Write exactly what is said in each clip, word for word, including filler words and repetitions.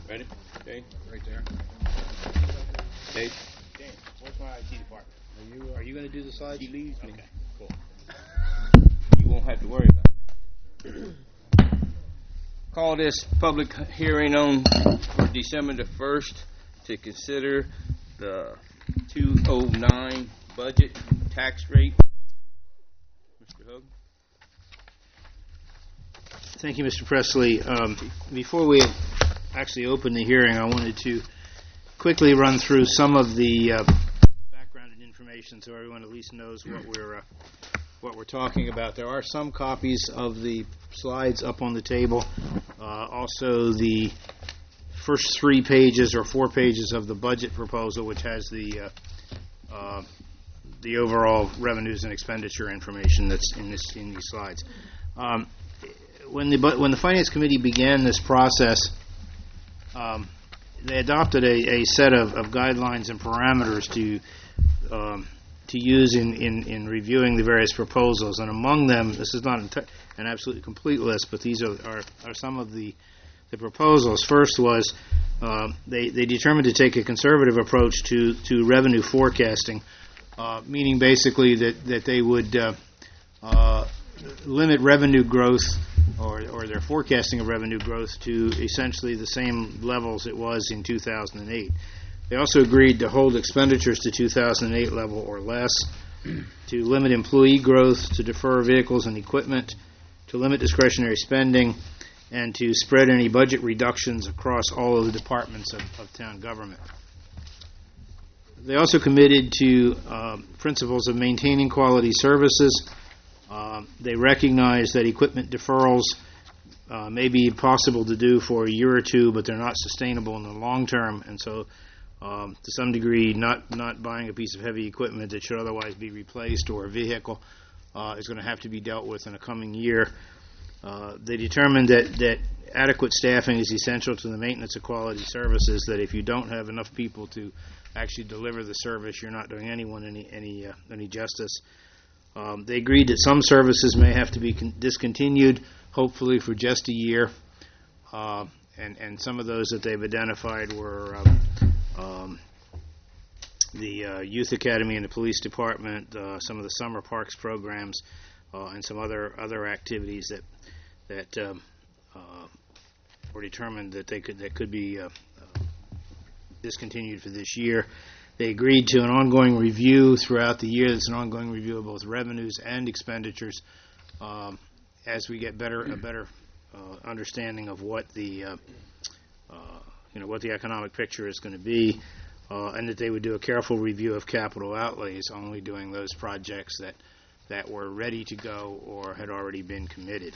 Ready? Okay. Right there. Okay. Dan, where's my I T department? Are you, uh, are you going to do the slides? She leaves me. Okay, cool. You won't have to worry about it. Call this public hearing on for December the first to consider the two oh nine budget tax rate. Mister Hogan? Thank you, Mister Presley. Um, before we actually open the hearing, I wanted to quickly run through some of the uh, background and information so everyone at least knows what we're uh, what we're talking about. There are some copies of the slides up on the table. Uh, also, the first three pages or four pages of the budget proposal, which has the uh, uh, the overall revenues and expenditure information that's in this in these slides. Um, when the when the Finance Committee began this process, um, they adopted a, a set of, of guidelines and parameters to um, to use in, in, in reviewing the various proposals, and among them, this is not an absolutely complete list, but these are are, are some of the the proposals. First was uh, they they determined to take a conservative approach to to revenue forecasting, uh, meaning basically that that they would uh, uh, limit revenue growth or or their forecasting of revenue growth to essentially the same levels it was in two thousand eight. They also agreed to hold expenditures to two thousand eight level or less, to limit employee growth, to defer vehicles and equipment, to limit discretionary spending, and to spread any budget reductions across all of the departments of, of town government. They also committed to uh, principles of maintaining quality services. Uh, they recognize that equipment deferrals uh, may be possible to do for a year or two, but they're not sustainable in the long term, and so Um, to some degree, not, not buying a piece of heavy equipment that should otherwise be replaced or a vehicle uh, is going to have to be dealt with in a coming year. Uh, they determined that, that adequate staffing is essential to the maintenance of quality services, that if you don't have enough people to actually deliver the service, you're not doing anyone any, any, uh, any justice. Um, they agreed that some services may have to be con- discontinued, hopefully for just a year, uh, and, and some of those that they've identified were um, Um, the uh, Youth Academy and the Police Department, uh, some of the summer parks programs, uh, and some other other activities that that um, uh, were determined that they could that could be uh, uh, discontinued for this year. They agreed to an ongoing review throughout the year. It's an ongoing review of both revenues and expenditures um, as we get better a better uh, understanding of what the uh, uh, you know, what the economic picture is going to be, uh, and that they would do a careful review of capital outlays, only doing those projects that, that were ready to go or had already been committed.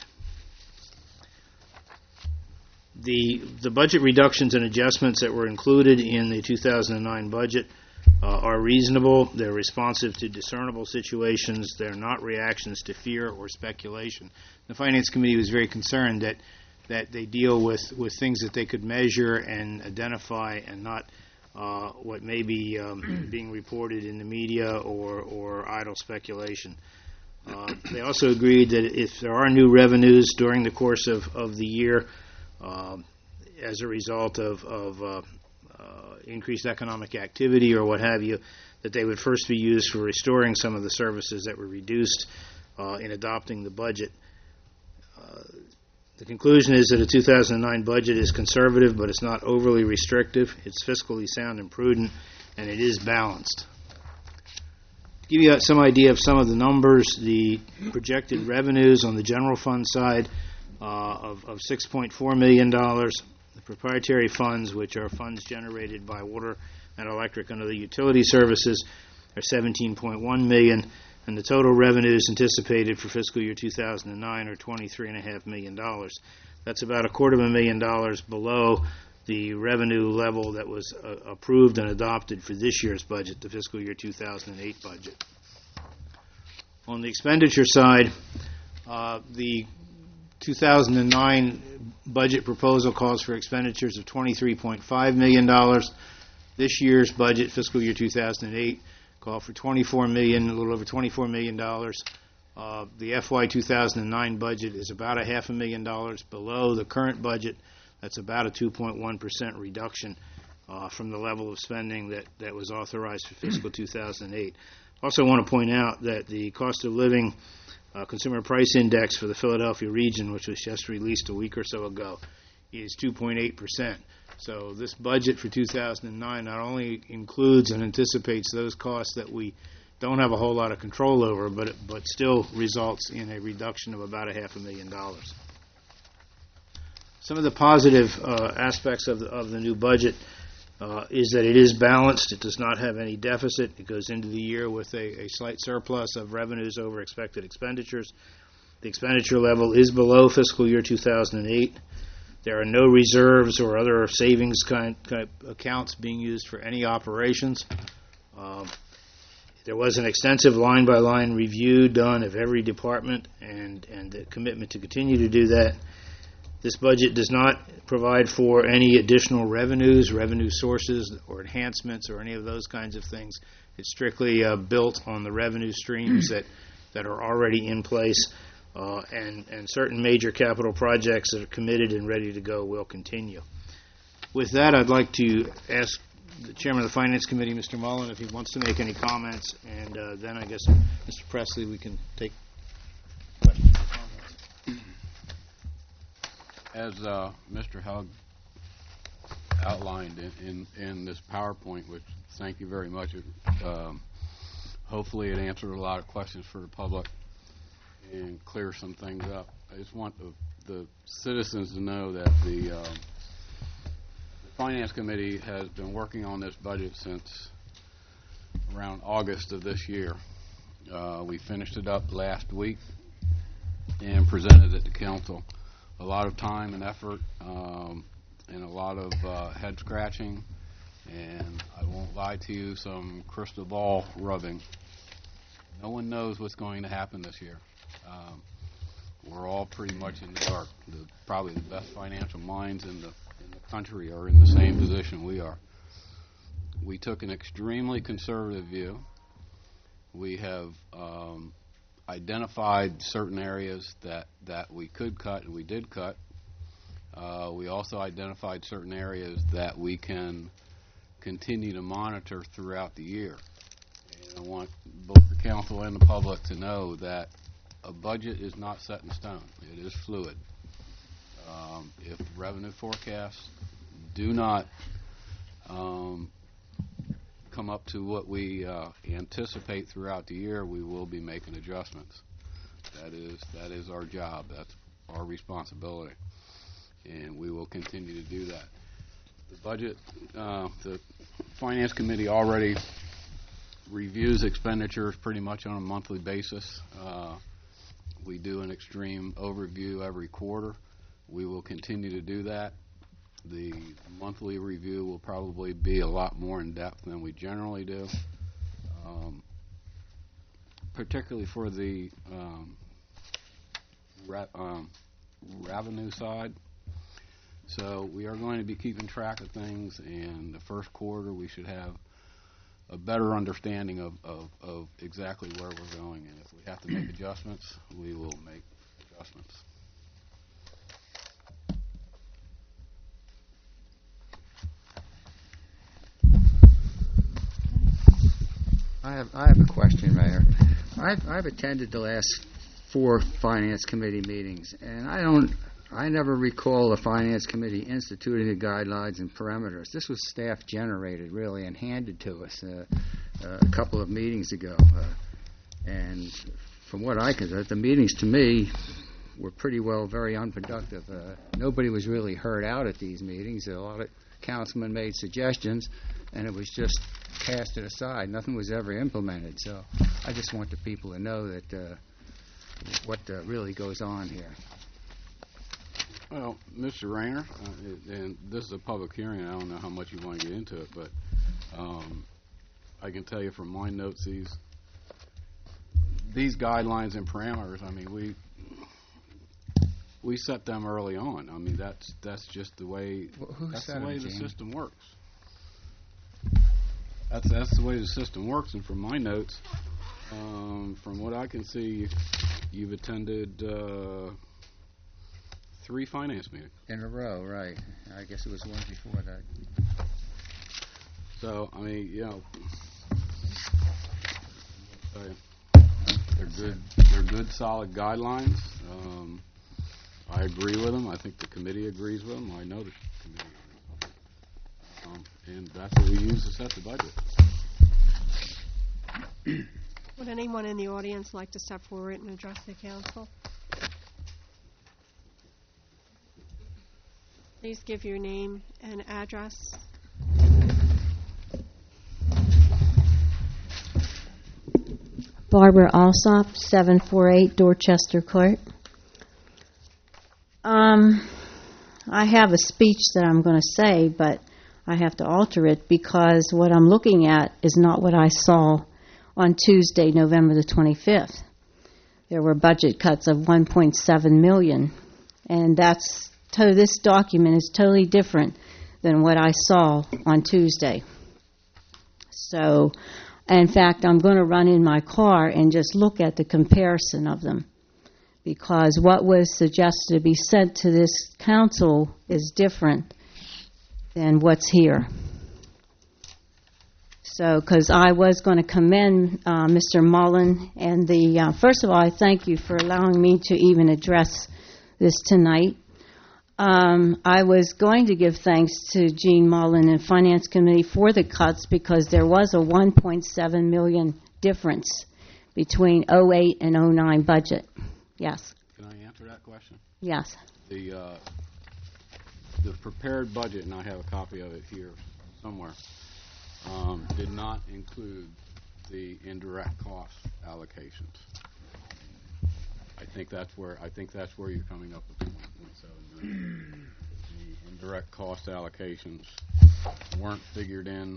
The, the budget reductions and adjustments that were included in the two thousand nine budget uh, are reasonable. They're responsive to discernible situations. They're not reactions to fear or speculation. The Finance Committee was very concerned that that they deal with, with things that they could measure and identify, and not uh, what may be um, being reported in the media or, or idle speculation. Uh, they also agreed that if there are new revenues during the course of, of the year uh, as a result of, of uh, uh, increased economic activity or what have you, that they would first be used for restoring some of the services that were reduced uh, in adopting the budget. Uh, The conclusion is that a two thousand nine budget is conservative, but it's not overly restrictive. It's fiscally sound and prudent, and it is balanced. To give you some idea of some of the numbers, the projected revenues on the general fund side uh, of, of six point four million dollars, the proprietary funds, which are funds generated by water and electric and other utility services, are seventeen point one million dollars. And the total revenues anticipated for fiscal year two thousand nine are twenty-three point five million dollars. That's about a quarter of a million dollars below the revenue level that was uh, approved and adopted for this year's budget, the fiscal year two thousand eight budget. On the expenditure side, uh, the two thousand nine budget proposal calls for expenditures of twenty-three point five million dollars. This year's budget, fiscal year two thousand eight, call for twenty-four million dollars, a little over twenty-four million dollars. Uh, the F Y two thousand nine budget is about a half a million dollars below the current budget. That's about a two point one percent reduction uh, from the level of spending that, that was authorized for fiscal two thousand eight. Also want to point out that the cost of living uh, consumer price index for the Philadelphia region, which was just released a week or so ago, is two point eight percent. So this budget for two thousand nine not only includes and anticipates those costs that we don't have a whole lot of control over, but it, but still results in a reduction of about a half a million dollars. Some of the positive uh, aspects of the, of the new budget uh, is that it is balanced. It does not have any deficit. It goes into the year with a, a slight surplus of revenues over expected expenditures. The expenditure level is below fiscal year two thousand eight. There are no reserves or other savings kind, kind of accounts being used for any operations. Um, there was an extensive line-by-line review done of every department and, and the commitment to continue to do that. This budget does not provide for any additional revenues, revenue sources, or enhancements, or any of those kinds of things. It's strictly uh, built on the revenue streams that, that are already in place, uh, and, and certain major capital projects that are committed and ready to go will continue. With that, I'd like to ask the Chairman of the Finance Committee, Mister Mullen, if he wants to make any comments, and uh, then I guess, Mister Presley, we can take questions or comments. As uh, Mister Hug outlined in, in, in this PowerPoint, which thank you very much, it, um, hopefully it answered a lot of questions for the public and clear some things up. I just want the, the citizens to know that the, uh, the Finance Committee has been working on this budget since around August of this year. Uh, we finished it up last week and presented it to Council. A lot of time and effort um, and a lot of uh, head scratching, and I won't lie to you, some crystal ball rubbing. No one knows what's going to happen this year. Um, we're all pretty much in the dark. The, probably the best financial minds in the, in the country are in the same position we are. We took an extremely conservative view. We have um, identified certain areas that, that we could cut, and we did cut. Uh, we also identified certain areas that we can continue to monitor throughout the year. And I want both the council and the public to know that a budget is not set in stone. It is fluid. Um, if revenue forecasts do not um, come up to what we uh, anticipate throughout the year, we will be making adjustments. That is that is our job. That's our responsibility, and we will continue to do that. The budget, uh, the Finance Committee already reviews expenditures pretty much on a monthly basis. Uh, we do an extreme overview every quarter. We will continue to do that. The monthly review will probably be a lot more in depth than we generally do, um, particularly for the um, re- um, revenue side. So we are going to be keeping track of things, and the first quarter we should have a better understanding of, of, of exactly where we're going. And if we have to make adjustments, we will make adjustments. I have I have a question, Mayor. I've I've attended the last four Finance Committee meetings, and I don't I never recall the Finance Committee instituting the guidelines and parameters. This was staff generated, really, and handed to us uh, uh, a couple of meetings ago. Uh, and from what I can tell, the meetings to me were pretty well very unproductive. Uh, nobody was really heard out at these meetings. A lot of councilmen made suggestions, and it was just casted aside. Nothing was ever implemented. So I just want the people to know that uh, what uh, really goes on here. Well, Mister Rayner, uh, and this is a public hearing. I don't know how much you want to get into it, but um, I can tell you from my notes, these these guidelines and parameters. I mean, we we set them early on. I mean, that's that's just the way Well, who that's set the way them, the Gene? system works. That's that's the way the system works. And from my notes, um, from what I can see, you've attended uh, three finance meetings. In a row, right. I guess it was one before that. So, I mean, you know, uh, they're good, they're good, solid guidelines. Um, I agree with them. I think the committee agrees with them. I know the committee agrees with them. Um, and that's what we use to set the budget. Would anyone in the audience like to step forward and address the council? Please give your name and address. Barbara Alsop, seven forty-eight Dorchester Court. Um, I have a speech that I'm going to say, but I have to alter it because what I'm looking at is not what I saw on Tuesday, November the twenty-fifth. There were budget cuts of one point seven million dollars, and that's to, this document is totally different than what I saw on Tuesday. So, in fact, I'm going to run in my car and just look at the comparison of them, because what was suggested to be sent to this council is different than what's here. So, because I was going to commend uh, Mister Mullen, and the, uh, first of all, I thank you for allowing me to even address this tonight. Um, I was going to give thanks to Gene Mullen and Finance Committee for the cuts because there was a one point seven million dollars difference between oh eight and oh nine budget. Yes. Can I answer that question? Yes. The, uh, the prepared budget, and I have a copy of it here somewhere, um, did not include the indirect cost allocations. I think that's where I think that's where you're coming up with the one point seven million. The indirect cost allocations weren't figured in.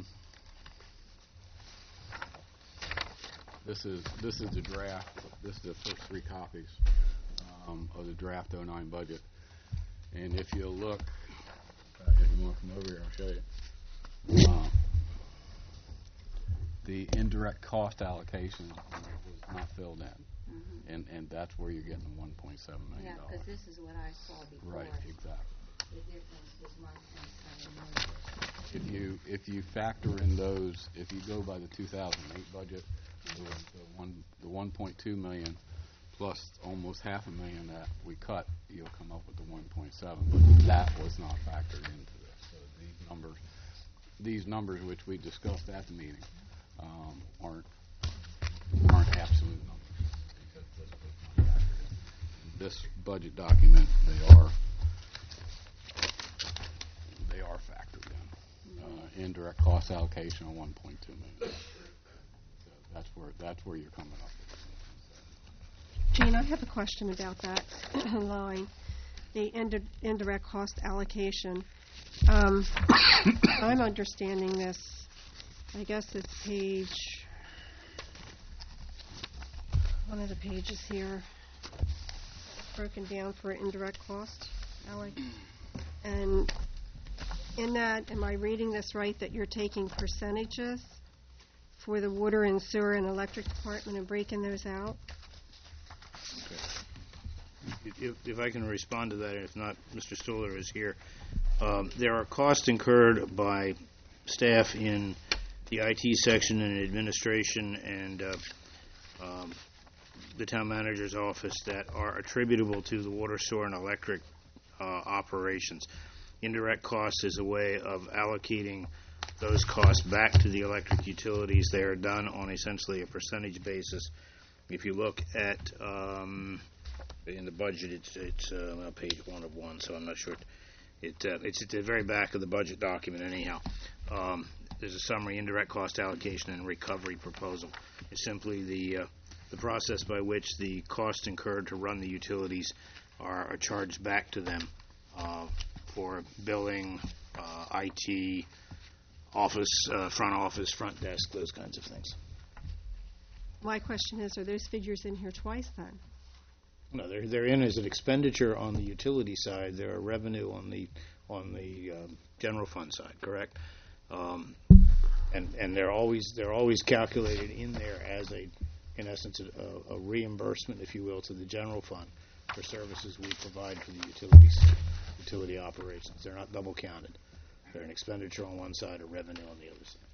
This is this is the draft. This is the first three copies um, of the draft oh nine budget. And if you look, uh, if you want to come over here, I'll show you. Uh, the indirect cost allocation was not filled in. Mm-hmm. And and that's where you're getting the one point seven million dollars. Yeah, because this is what I saw before. Right, exactly. The difference was one point seven million. If you if you factor in those, if you go by the two thousand eight budget, the, the one the one point two million plus almost half a million that we cut, you'll come up with the one point seven. But that was not factored into this. So these numbers, these numbers which we discussed at the meeting, um, aren't aren't absolute numbers. This budget document, they are they are factored in. Uh, indirect cost allocation of one point two million. So that's where that's where you're coming up with. Gene, I have a question about that line, the indi- indirect cost allocation. Um, I'm understanding this. I guess it's page one of the pages here. Broken down for indirect cost, Alec. And in that, am I reading this right, that you're taking percentages for the water and sewer and electric department and breaking those out? If, if I can respond to that, and if not, Mister Stuhler is here. Um, there are costs incurred by staff in the I T section and administration and uh, um, the town manager's office that are attributable to the water, sewer, and electric uh, operations. Indirect cost is a way of allocating those costs back to the electric utilities. They are done on essentially a percentage basis. If you look at um, in the budget, it's it's uh, well, page one of one, so I'm not sure. It, uh, it's at the very back of the budget document anyhow. Um, there's a summary indirect cost allocation and recovery proposal. It's simply the uh, the process by which the costs incurred to run the utilities are, are charged back to them uh, for billing, uh, I T, office, uh, front office, front desk, those kinds of things. My question is, are those figures in here twice then? No, they're they're in as an expenditure on the utility side. They're a revenue on the on the um, general fund side, correct? Um, and and they're always they're always calculated in there as a, in essence, a, a reimbursement, if you will, to the general fund for services we provide for the utilities, utility operations. They're not double counted. They're an expenditure on one side or revenue on the other side.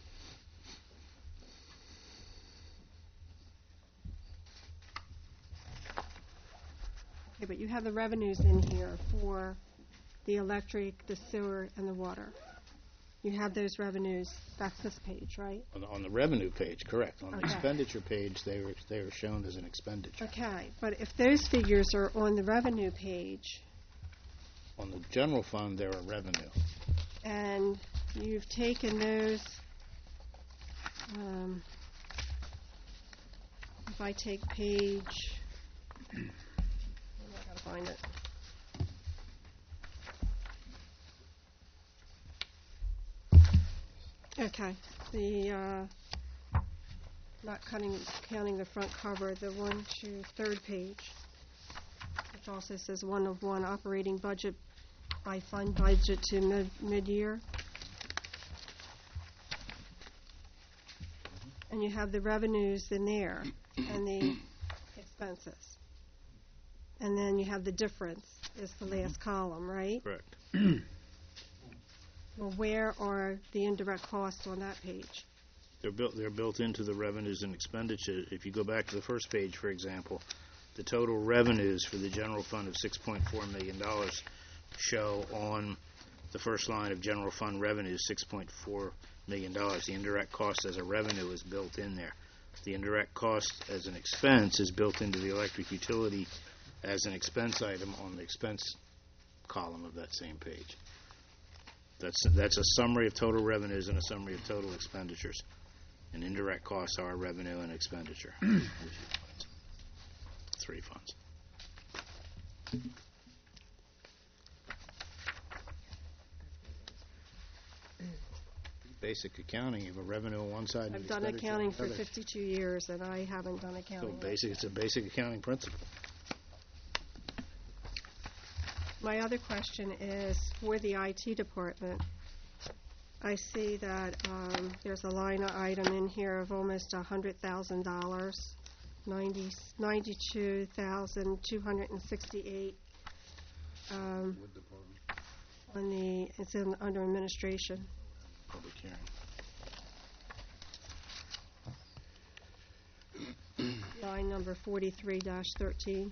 Okay, but you have the revenues in here for the electric, the sewer, and the water. You have those revenues, that's this page, right? On the, on the revenue page, correct. On the Okay. expenditure page, they were, they were shown as an expenditure. Okay, but if those figures are on the revenue page, On the general fund, they're a revenue. and you've taken those, um, if I take page, I gotta find it. Okay, the, uh, not cutting, counting the front cover, the one, two, third page, which also says one of one operating budget by fund budget to mid, mid-year. And you have the revenues in there and the expenses. And then you have the difference is the last column, right? Correct. Well, where are the indirect costs on that page? They're built, they're built into the revenues and expenditure. If you go back to the first page, for example, the total revenues for the general fund of six point four million dollars show on the first line of general fund revenues, six point four million dollars. The indirect cost as a revenue is built in there. The indirect cost as an expense is built into the electric utility as an expense item on the expense column of that same page. That's, that's a summary of total revenues and a summary of total expenditures. And indirect costs are revenue and expenditure. Three funds. Basic accounting, you have a revenue on one side and I've an done expenditure on accounting the for other. fifty-two years, and I haven't done So accounting. basic, it's a basic accounting principle. My other question is, for the I T department, I see that um, there's a line item in here of almost one hundred thousand dollars, ninety, ninety-two thousand two hundred sixty-eight. Um, on the, it's in, under administration. Public hearing. Line number forty-three dash thirteen.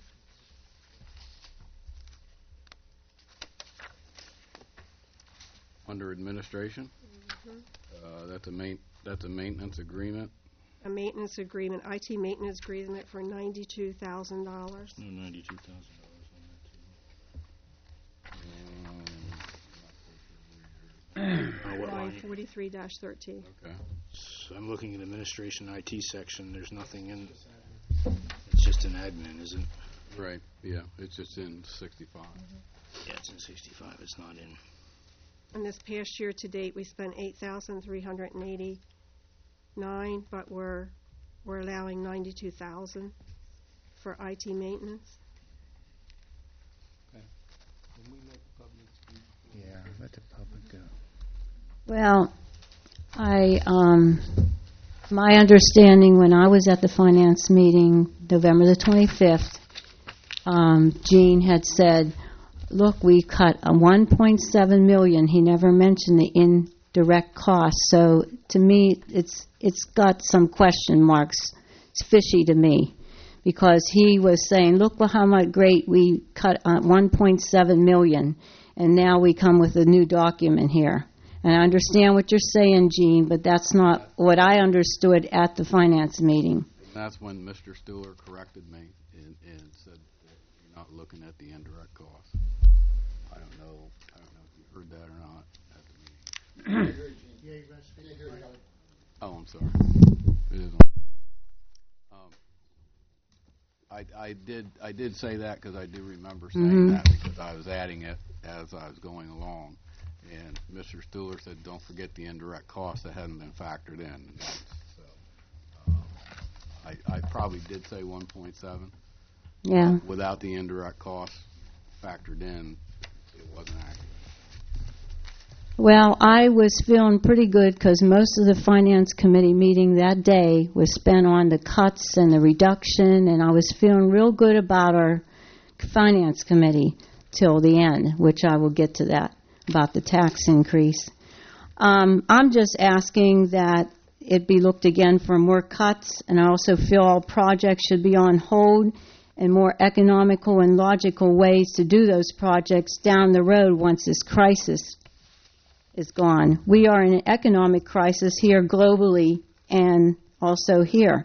Under administration, uh, that's a main, that's a maintenance agreement. A maintenance agreement, I T maintenance agreement for ninety-two thousand dollars. No, ninety-two thousand dollars on that, too. Uh, what Line line? forty-three dash thirteen. Okay. So I'm looking at administration I T section, there's nothing in, it's just an admin, isn't it? Right, yeah, it's just in sixty-five. Yeah, it's in sixty-five, it's not in. And this past year to date, we spent eight thousand three hundred eighty-nine, but we're, we're allowing ninety-two thousand for I T maintenance. Yeah, let the public go. Well, I, um, my understanding when I was at the finance meeting, November the twenty-fifth, um, Gene had said, look, we cut a one point seven million. He never mentioned the indirect costs. So to me, it's it's got some question marks. It's fishy to me because he was saying, look how much great we cut uh, one point seven million, and now we come with a new document here. And I understand what you're saying, Gene, but that's not what I understood at the finance meeting. And that's when Mister Stuhler corrected me and, and said that you're not looking at the indirect costs. I don't know, I don't know if you heard that or not at the meeting. Oh, I'm sorry. It is on. Um, I, I did, I did say that because I do remember saying Mhm. that because I was adding it as I was going along. And Mister Stuhler said, don't forget the indirect costs that hadn't been factored in. So, um, I, I probably did say one point seven. Yeah. Without the indirect costs factored in, it wasn't accurate. Well, I was feeling pretty good because most of the finance committee meeting that day was spent on the cuts and the reduction, and I was feeling real good about our Finance Committee till the end, which I will get to that, about the tax increase. Um, I'm just asking that it be looked again for more cuts, and I also feel all projects should be on hold and more economical and logical ways to do those projects down the road once this crisis is gone. We are in an economic crisis here globally and also here.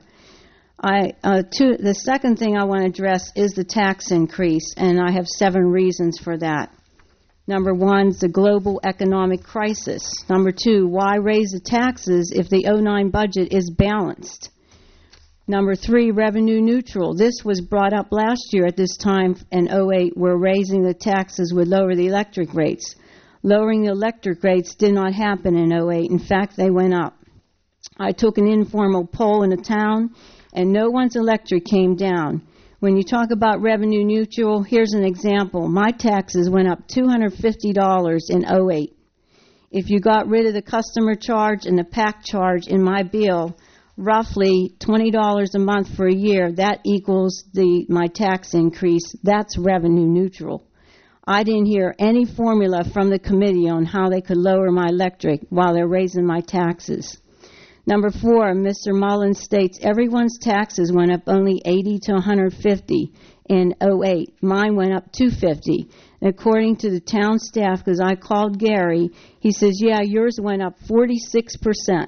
I, uh, two, the second thing I want to address is the tax increase, and I have seven reasons for that. Number one is the global economic crisis. Number two, why raise the taxes if the oh nine budget is balanced? Number three, revenue neutral. This was brought up last year at this time in oh eight, where raising the taxes would lower the electric rates. Lowering the electric rates did not happen in oh eight. In fact, they went up. I took an informal poll in the town, and no one's electric came down. When you talk about revenue neutral, here's an example. My taxes went up two hundred fifty dollars in oh eight. If you got rid of the customer charge and the pack charge in my bill, roughly twenty dollars a month for a year, that equals the my tax increase. That's revenue neutral. I didn't hear any formula from the committee on how they could lower my electric while they're raising my taxes. Number four, Mister Mullins states everyone's taxes went up only eighty to one hundred fifty in oh eight. Mine went up two hundred fifty. And according to the town staff, because I called Gary, he says, yeah, yours went up forty-six percent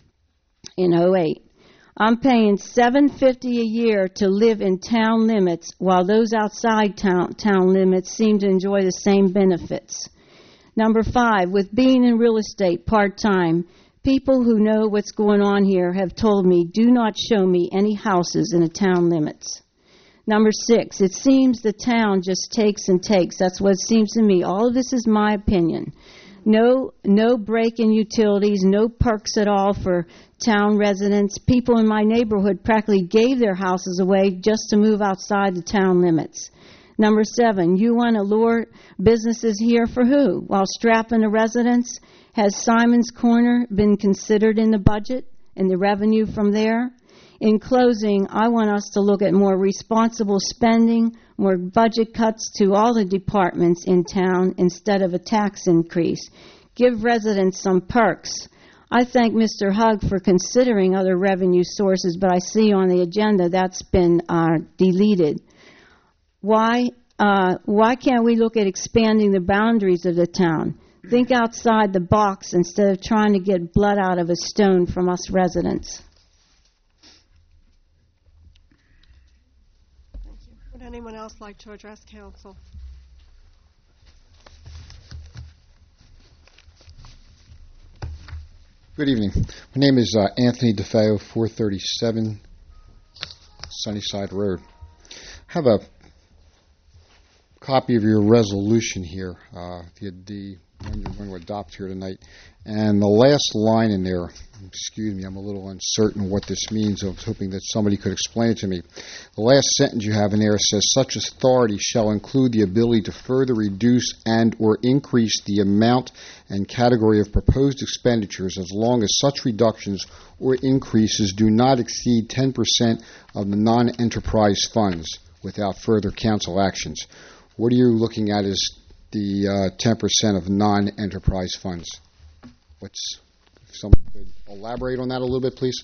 in oh eight. I'm paying seven hundred fifty dollars a year to live in town limits, while those outside town, town limits seem to enjoy the same benefits. Number five, with being in real estate part-time, people who know what's going on here have told me, do not show me any houses in the town limits. Number six, it seems the town just takes and takes. That's what it seems to me. All of this is my opinion. No, no break in utilities, no perks at all for town residents. People in my neighborhood practically gave their houses away just to move outside the town limits. Number seven, you want to lure businesses here for who? While strapping the residents? Has Simon's Corner been considered in the budget and the revenue from there? In closing, I want us to look at more responsible spending, more budget cuts to all the departments in town instead of a tax increase. Give residents some perks. I thank Mister Hugg for considering other revenue sources, but I see on the agenda that's been uh, deleted. Why, uh, why can't we look at expanding the boundaries of the town? Think outside the box instead of trying to get blood out of a stone from us residents. Thank you. Would anyone else like to address council? Good evening. My name is uh, Anthony DeFeo, four thirty-seven Sunnyside Road. I have a copy of your resolution here, uh, the, the one you're going to adopt here tonight. And the last line in there, excuse me, I'm a little uncertain what this means. I was hoping that somebody could explain it to me. The last sentence you have in there says, such authority shall include the ability to further reduce and or increase the amount and category of proposed expenditures as long as such reductions or increases do not exceed ten percent of the non-enterprise funds without further council actions. What are you looking at as the uh, ten percent of non-enterprise funds? What's, if somebody could elaborate on that a little bit, please?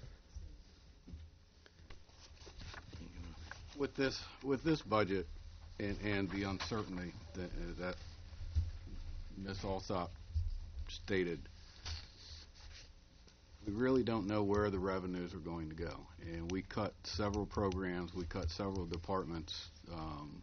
With this, with this budget and, and the uncertainty that, uh, that Miz Alsop stated, we really don't know where the revenues are going to go. And we cut several programs, we cut several departments, um,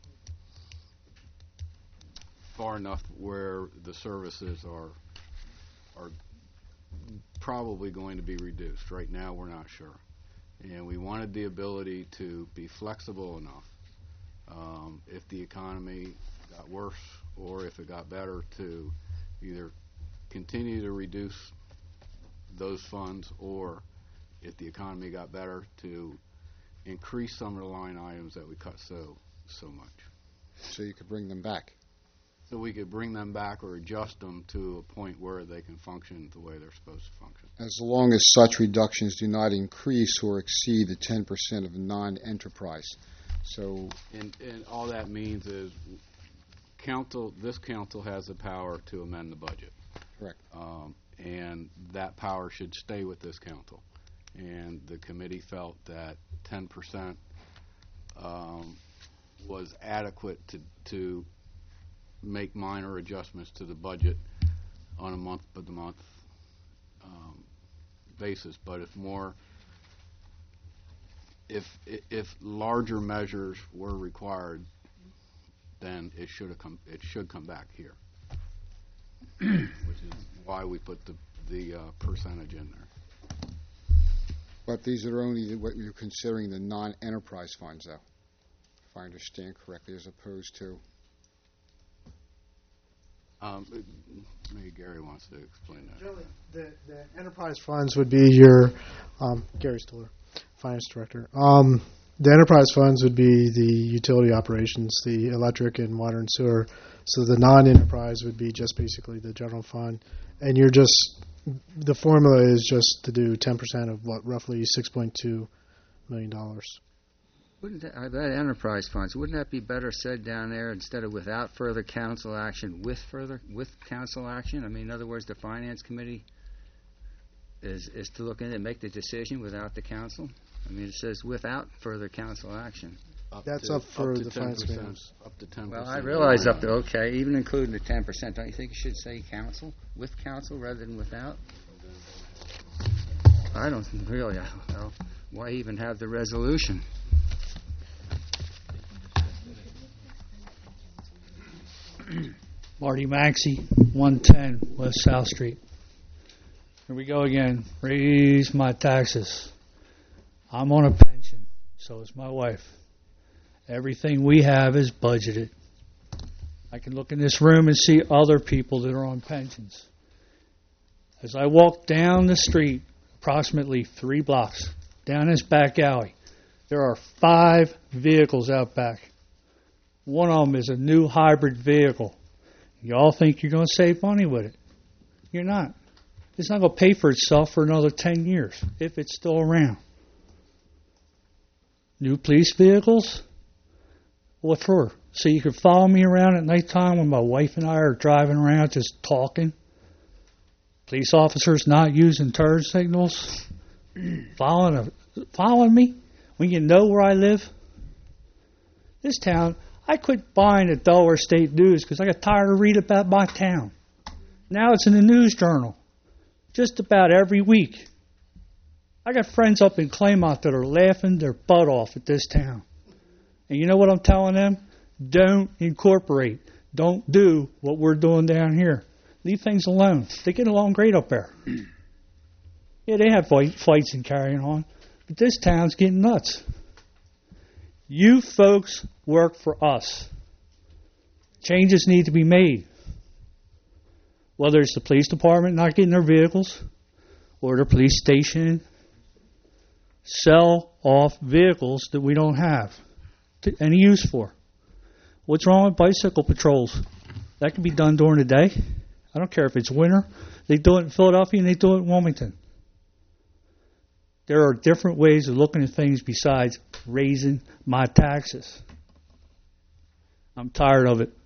far enough where the services are are probably going to be reduced. Right now, we're not sure. And we wanted the ability to be flexible enough um, if the economy got worse or if it got better to either continue to reduce those funds, or if the economy got better to increase some of the line items that we cut so so much. So you could bring them back. So we could bring them back or adjust them to a point where they can function the way they're supposed to function. As long as such reductions do not increase or exceed the ten percent of non-enterprise. So, And, and all that means is council, this council has the power to amend the budget. correct. Um, and that power should stay with this council. And the committee felt that ten percent um, was adequate to, to make minor adjustments to the budget on a month-by-month um, basis. But if more, if if larger measures were required, then it should have come. It should come back here, which is why we put the the uh, percentage in there. But these are only the- what you're considering the non-enterprise funds, though, if I understand correctly, as opposed to, Um, maybe Gary wants to explain that. Generally, the, the enterprise funds would be your, um, Gary Stiller, Finance Director. Um, the enterprise funds would be the utility operations, the electric and water and sewer. So the non-enterprise would be just basically the general fund. And you're just, the formula is just to do ten percent of what, roughly six point two million dollars. Wouldn't that, I bet enterprise funds, wouldn't that be better said down there instead of without further council action, with further, with council action? I mean, in other words, the finance committee is, is to look in and make the decision without the council? I mean, it says without further council action. Up That's to- up for to the finance 10%, committee. Up to ten Well, percent. I realize up to, okay, even including the ten percent, don't you think you should say council, with council rather than without? I don't really, I don't know. Why even have the resolution? Marty Maxey, one ten West South Street. Here we go again. Raise my taxes. I'm on a pension, so is my wife. Everything we have is budgeted. I can look in this room and see other people that are on pensions. As I walk down the street, approximately three blocks, down this back alley, there are five vehicles out back. One of them is a new hybrid vehicle. Y'all think you're going to save money with it. You're not. It's not going to pay for itself for another ten years, if it's still around. New police vehicles? What for? So you can follow me around at nighttime when my wife and I are driving around just talking? Police officers not using turn signals? following, a, following me when you know where I live? This town, I quit buying the Delaware State News because I got tired of reading about my town. Now it's in the News Journal, just about every week. I got friends up in Claymont that are laughing their butt off at this town. And you know what I'm telling them? Don't incorporate. Don't do what we're doing down here. Leave things alone. They get along great up there. Yeah, they have fight, fights and carrying on. But this town's getting nuts. You folks work for us. Changes need to be made. Whether it's the police department not getting their vehicles or the police station, sell off vehicles that we don't have to any use for. What's wrong with bicycle patrols? That can be done during the day. I don't care if it's winter. They do it in Philadelphia and they do it in Wilmington. There are different ways of looking at things besides raising my taxes. I'm tired of it.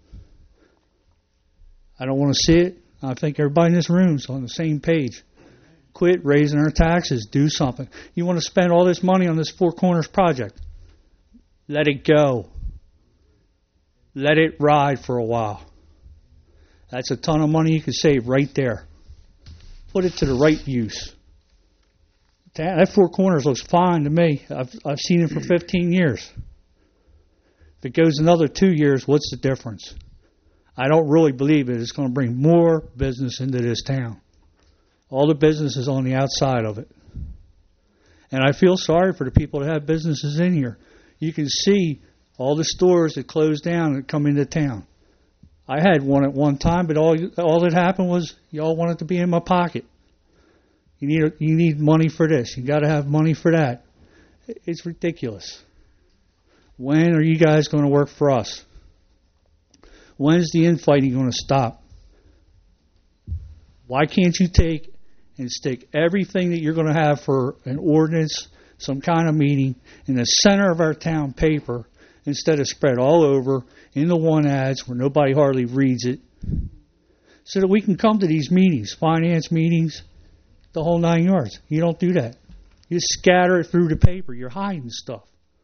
I don't want to see it. I think everybody in this room is on the same page. Quit raising our taxes. Do something. You want to spend all this money on this Four Corners project? Let it go. Let it ride for a while. That's a ton of money you could save right there. Put it to the right use. That Four Corners looks fine to me. I've I've seen it for fifteen years. If it goes another two years, what's the difference? I don't really believe it. It's going to bring more business into this town. All the business is on the outside of it. And I feel sorry for the people that have businesses in here. You can see all the stores that close down and come into town. I had one at one time, but all all that happened was y'all wanted to be in my pocket. You need you need money for this. You got to have money for that. It's ridiculous. When are you guys going to work for us? When's the infighting going to stop? Why can't you take and stick everything that you're going to have for an ordinance, some kind of meeting, in the center of our town paper instead of spread all over in the one ads where nobody hardly reads it, so that we can come to these meetings, finance meetings, the whole nine yards. You don't do that. You scatter it through the paper. You're hiding stuff.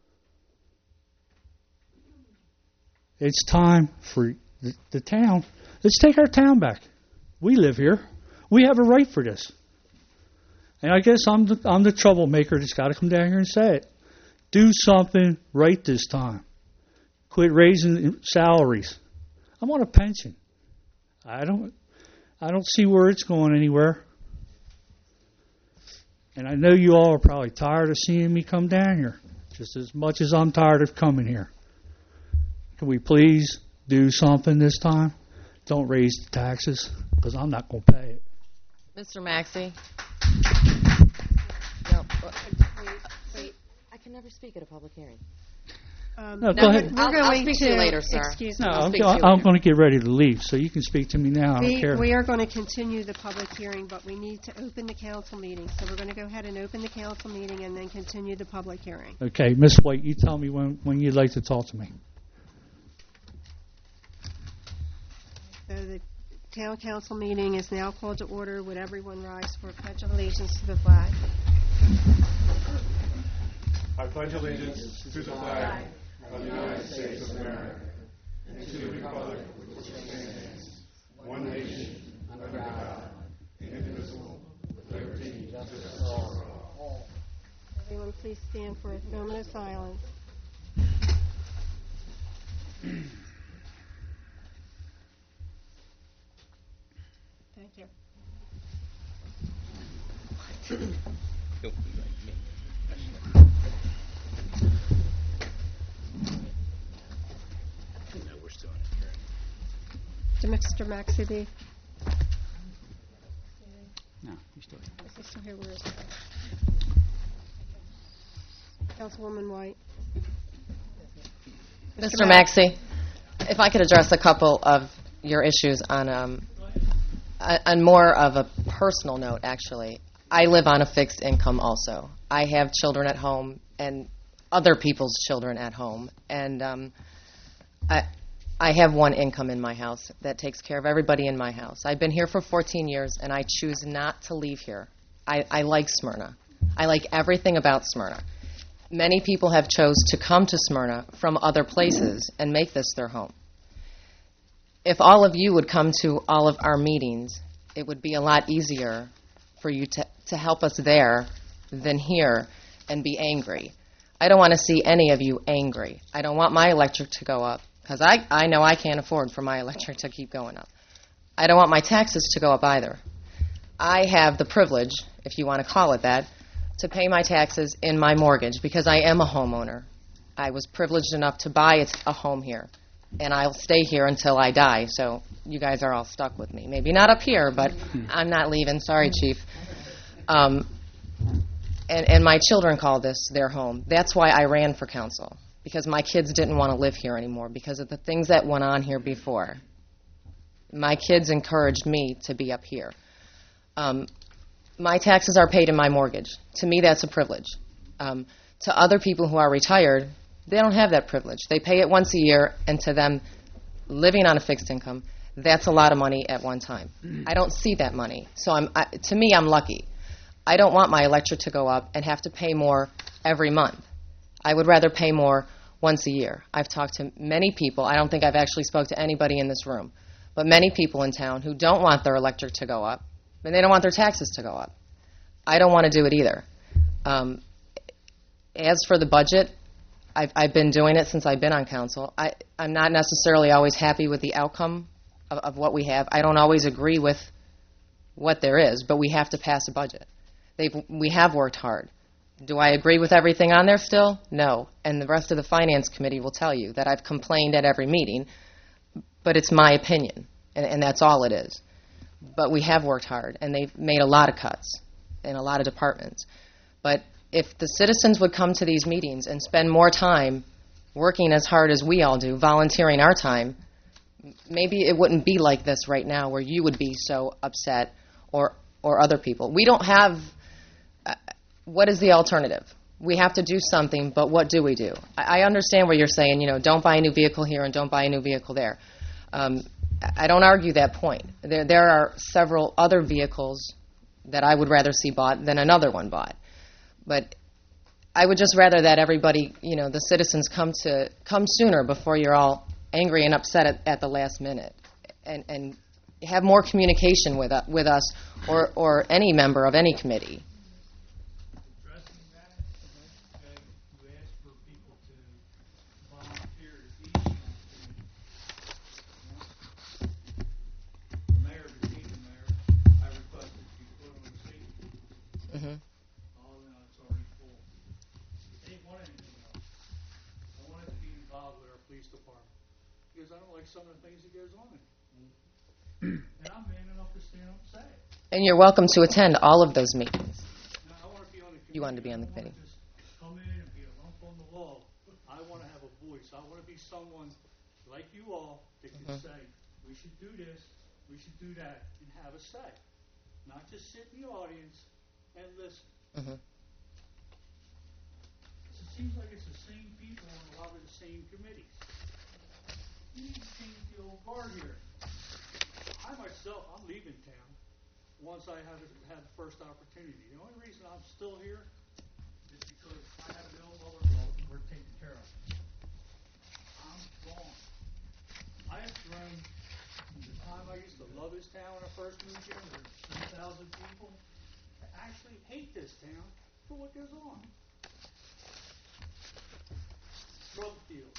It's time for the, the town. Let's take our town back. We live here. We have a right for this. And I guess I'm the, I'm the troublemaker that's got to come down here and say it. Do something right this time. Quit raising salaries. I'm on a pension. I don't I don't see where it's going anywhere. And I know you all are probably tired of seeing me come down here, just as much as I'm tired of coming here. Can we please do something this time? Don't raise the taxes, because I'm not going to pay it. Mister Maxey? No. Wait, wait. I can never speak at a public hearing. Um, No, go ahead. We're I'll- I'll going speak to you later, sir. Excuse No, me. I'll I'm, speak to you I'm later. going to get ready to leave, so you can speak to me now. I don't We, care. we are going to continue the public hearing, but we need to open the council meeting. So we're going to go ahead and open the council meeting and then continue the public hearing. Okay, Miss White, you tell me when, when you'd like to talk to me. So the town council meeting is now called to order. Would everyone rise for a pledge of allegiance to the flag? I pledge allegiance to the flag of the United States of America and to the republic which stands one nation under God, indivisible, with liberty and justice for all. Everyone please stand for a moment of silence. Thank you. Don't be like me. No, we're still in a hearing. To Mister Maxey. No, we're still here. Is he still here? Where is he? Councilwoman White. Mister Maxey, if I could address a couple of your issues on um, a- on more of a personal note, actually. I live on a fixed income also. I have children at home and other people's children at home. And um, I, I have one income in my house that takes care of everybody in my house. I've been here for fourteen years, and I choose not to leave here. I, I like Smyrna. I like everything about Smyrna. Many people have chose to come to Smyrna from other places and make this their home. If all of you would come to all of our meetings, it would be a lot easier for you to, to help us there than here and be angry. I don't want to see any of you angry. I don't want my electric to go up, because I, I know I can't afford for my electric to keep going up. I don't want my taxes to go up either. I have the privilege, if you want to call it that, to pay my taxes in my mortgage because I am a homeowner. I was privileged enough to buy a home here, and I'll stay here until I die, so you guys are all stuck with me. Maybe not up here, but I'm not leaving. Sorry, Chief. Um, and, and my children call this their home. That's why I ran for council, because my kids didn't want to live here anymore because of the things that went on here before. My kids encouraged me to be up here. Um, my taxes are paid in my mortgage. To me, that's a privilege. Um, to other people who are retired, they don't have that privilege. They pay it once a year, and to them, living on a fixed income, that's a lot of money at one time. I don't see that money. So I'm, I, to me, I'm lucky. I don't want my electric to go up and have to pay more every month. I would rather pay more once a year. I've talked to many people. I don't think I've actually spoke to anybody in this room, but many people in town who don't want their electric to go up, and they don't want their taxes to go up. I don't want to do it either. Um, as for the budget, I've, I've been doing it since I've been on council. I, I'm not necessarily always happy with the outcome of, of what we have. I don't always agree with what there is, but we have to pass a budget. They've, we have worked hard. Do I agree with everything on there still? No. And the rest of the Finance Committee will tell you that I've complained at every meeting, but it's my opinion, and, and that's all it is. But we have worked hard, and they've made a lot of cuts in a lot of departments. But if the citizens would come to these meetings and spend more time working as hard as we all do, volunteering our time, maybe it wouldn't be like this right now where you would be so upset or or other people. We don't have uh, – what is the alternative? we have to do something, but what do we do? I, I understand what you're saying, you know, don't buy a new vehicle here and don't buy a new vehicle there. Um, I don't argue that point. There, there are several other vehicles that I would rather see bought than another one bought. But I would just rather that everybody, you know, the citizens come to come sooner before you're all angry and upset at, at the last minute, and and have more communication with uh, with us or or any member of any committee. Addressing that, okay, you ask for people to volunteer to be on the mayor, the team, the mayor, I requested to be put on the seat. Mm-hmm. Oh, no, it's already full. They didn't want anything else. I wanted to be involved with our police department because I don't like some of the things that goes on. And I'm man enough to stand up and say it. And you're welcome to attend all of those meetings. Now, I want to be on the committee. You wanted to be on the I don't committee. wanna just come in and be a lump on the wall. I want to have a voice. I want to be someone like you all that can Mhm. say, we should do this, we should do that, and have a say. Not just sit in the audience and listen. Mm-hmm. It seems like it's the same people on a lot of the same committees. You need to change the old guard here. I myself, I'm leaving town once I have had the first opportunity. The only reason I'm still here is because I have an ill mother-in-law and we're taking care of it. I'm gone. I have grown from the time I used to love this town when I first moved here, there were three thousand people, to actually hate this town for what goes on. Drug deals.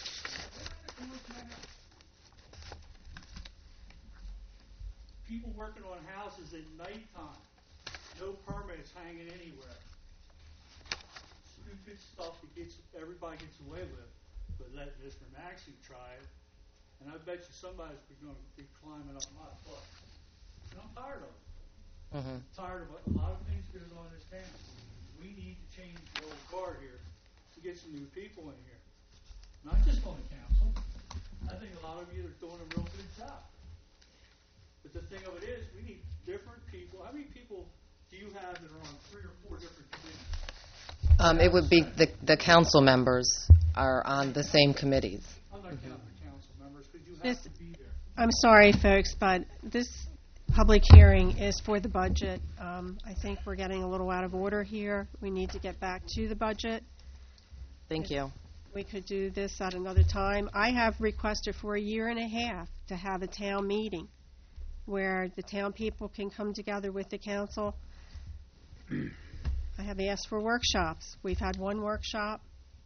People working on houses at nighttime, no permits hanging anywhere. Stupid stuff that gets everybody gets away with, but let Mister Maxey try it, and I bet you somebody's going to be climbing up my butt. And I'm tired of it. Mm-hmm. I'm tired of a lot of things going on in this town. We need to change the old guard here to get some new people in here, not just on the council. I think a lot of you are doing a real good job. But the thing of it is, we need different people. How many people do you have that are on three or four different committees? Um, it would be the the council members are on the same committees. I'm not counting the council members because you have This- to be there. I'm sorry, folks, but this public hearing is for the budget. Um, I think we're getting a little out of order here. We need to get back to the budget. Thank you. We could do this at another time. I have requested for a year and a half to have a town meeting where the town people can come together with the council. I have asked for workshops. We've had one workshop.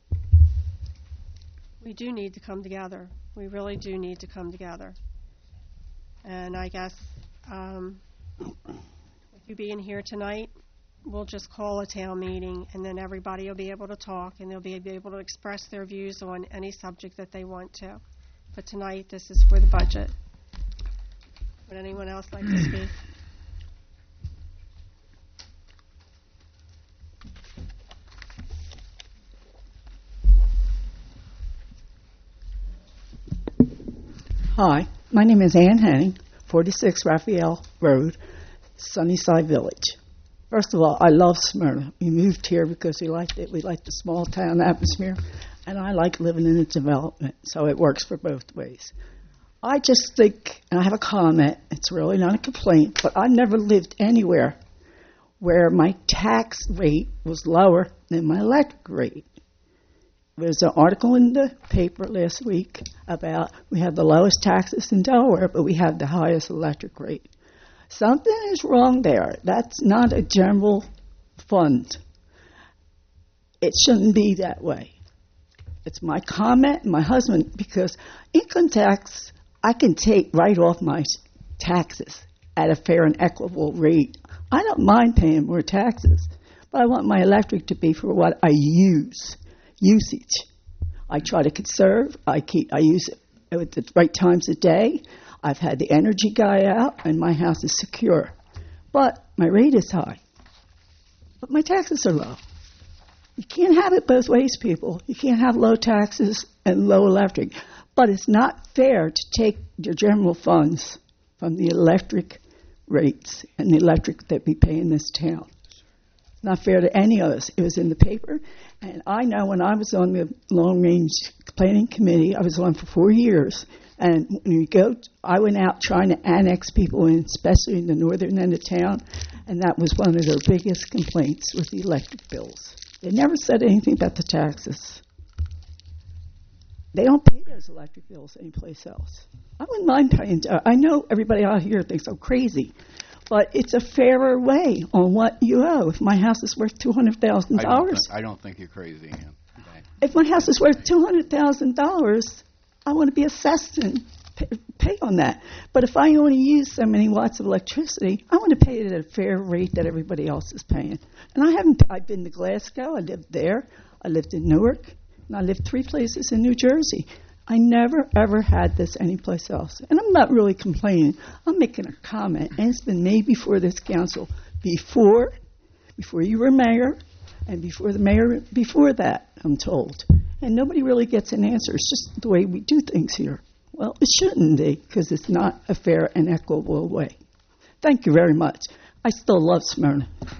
We do need to come together. We really do need to come together. And I guess um, with you being here tonight, we'll just call a town meeting, and then everybody will be able to talk, and they'll be able to express their views on any subject that they want to. But tonight, this is for the budget. Would anyone else like to speak? Hi, my name is Ann Henning, forty-six Raphael Road, Sunnyside Village. First of all, I love Smyrna. We moved here because we liked it. We liked the small town atmosphere, and I like living in a development, so it works for both ways. I just think, and I have a comment, it's really not a complaint, but I've never lived anywhere where my tax rate was lower than my electric rate. There was an article in the paper last week about we have the lowest taxes in Delaware, but we have the highest electric rate. Something is wrong there. That's not a general fund. It shouldn't be that way. It's my comment, my husband, because income tax, I can take right off my taxes at a fair and equitable rate. I don't mind paying more taxes, but I want my electric to be for what I use, usage. I try to conserve. I keep. I use it at the right times of day. I've had the energy guy out, and my house is secure. But my rate is high. But my taxes are low. You can't have it both ways, people. You can't have low taxes and low electric. But it's not fair to take your general funds from the electric rates and the electric that we pay in this town. Not fair to any of us. It was in the paper, and I know when I was on the Long Range Planning Committee, I was on for four years, and when you go, I went out trying to annex people in, especially in the northern end of town, and that was one of their biggest complaints with the electric bills. They never said anything about the taxes. They don't pay those electric bills anyplace else. I wouldn't mind paying. I know everybody out here thinks I'm crazy, but it's a fairer way on what you owe. If my house is worth two hundred thousand I don't, dollars, think, I don't think you're crazy, Ann. if my house is worth two hundred thousand dollars, I want to be assessed and pay, pay on that. But if I only use so many watts of electricity, I want to pay it at a fair rate that everybody else is paying. And I haven't. I've been to Glasgow. I lived there. I lived in Newark. And I lived three places in New Jersey. I never, ever had this anyplace else. And I'm not really complaining. I'm making a comment, and it's been made before this council, before, before you were mayor, and before the mayor before that, I'm told. And nobody really gets an answer. It's just the way we do things here. Well, it shouldn't be, because it's not a fair and equitable way. Thank you very much. I still love Smyrna. Would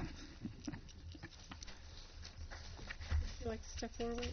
you like to step forward?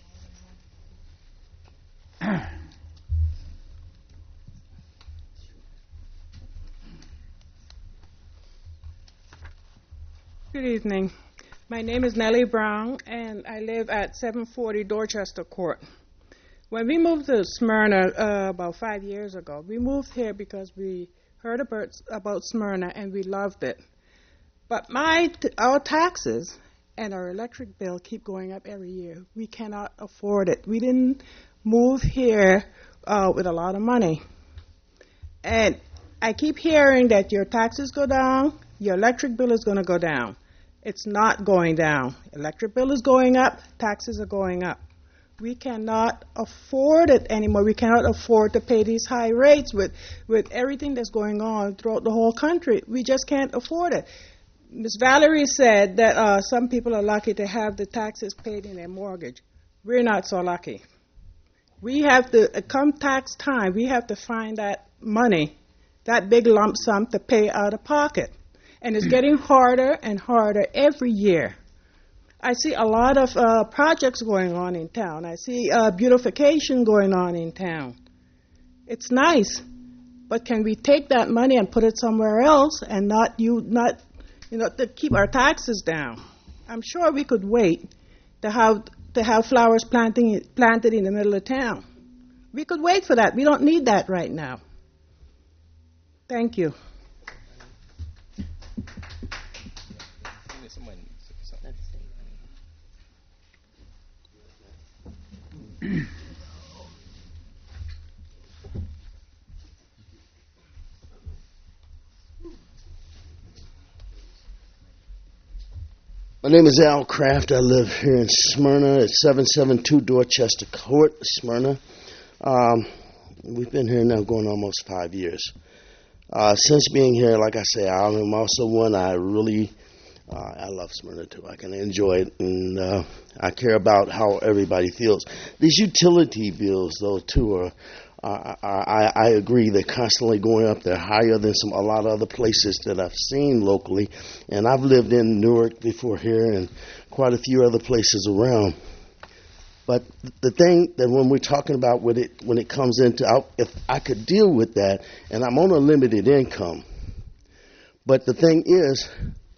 Good evening. My name is Nellie Brown, and I live at seven forty Dorchester Court. When we moved to Smyrna uh, about five years ago, we moved here because we heard about, about Smyrna and we loved it. But my t- our taxes and our electric bill keep going up every year. We cannot afford it. We didn't move here uh, with a lot of money. And I keep hearing that your taxes go down, your electric bill is going to go down. It's not going down. Electric bill is going up, taxes are going up. We cannot afford it anymore. We cannot afford to pay these high rates with, with everything that's going on throughout the whole country. We just can't afford it. Miz Valerie said that uh, some people are lucky to have the taxes paid in their mortgage. We're not so lucky. We have to, uh, come tax time, we have to find that money, that big lump sum to pay out of pocket. And it's getting harder and harder every year. I see a lot of uh, projects going on in town. I see uh, beautification going on in town. It's nice, but can we take that money and put it somewhere else and not you not you know to keep our taxes down? I'm sure we could wait to have to have flowers planting planted in the middle of town. We could wait for that. We don't need that right now. Thank you. My name is Al Kraft. I live here in Smyrna at seven seventy-two Dorchester Court, Smyrna. Um, we've been here now going almost five years. Uh, since being here, like I say, I'm also one I really, uh, I love Smyrna too. I can enjoy it, and uh, I care about how everybody feels. These utility bills, though, too, are, uh, I, I agree, they're constantly going up. They're higher than some a lot of other places that I've seen locally, and I've lived in Newark before here and quite a few other places around. But the thing that when we're talking about with it, when it comes into, if I could deal with that, and I'm on a limited income, but the thing is,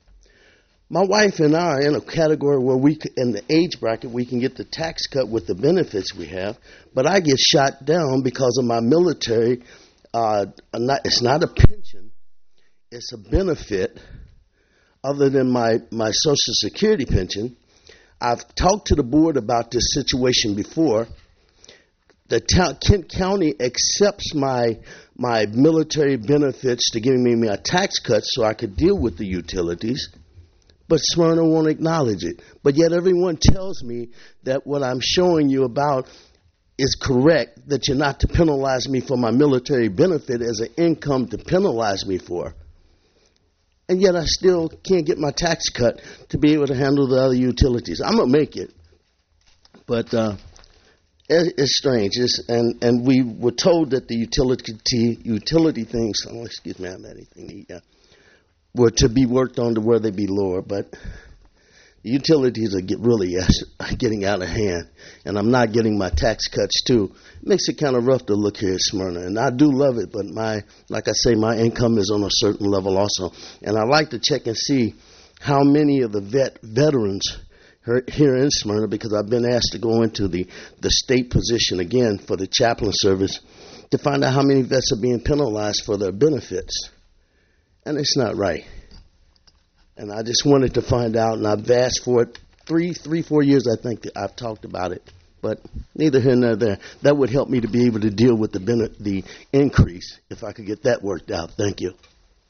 my wife and I are in a category where we, in the age bracket, we can get the tax cut with the benefits we have, but I get shot down because of my military. Uh, not, it's not a pension, it's a benefit other than my, my Social Security pension. I've talked to the board about this situation before. The town, Kent County accepts my my military benefits to give me my tax cuts so I could deal with the utilities, but Smyrna won't acknowledge it. But yet everyone tells me that what I'm showing you about is correct, that you're not to penalize me for my military benefit as an income to penalize me for. And yet I still can't get my tax cut to be able to handle the other utilities. I'm going to make it. But uh, it, it's strange. It's, and, and we were told that the utility utility things, oh, excuse me, I haven't had anything to eat yet, were to be worked on to where they be lower. But the utilities are get really getting out of hand, and I'm not getting my tax cuts too. It makes it kind of rough to look here at Smyrna, and I do love it, but my, like I say, my income is on a certain level also, and I like to check and see how many of the vet veterans here in Smyrna, because I've been asked to go into the, the state position again for the chaplain service to find out how many vets are being penalized for their benefits. And it's not right. And I just wanted to find out, and I've asked for it three, three, four years, I think, that I've talked about it. But neither here nor there. That would help me to be able to deal with the bene- the increase if I could get that worked out. Thank you.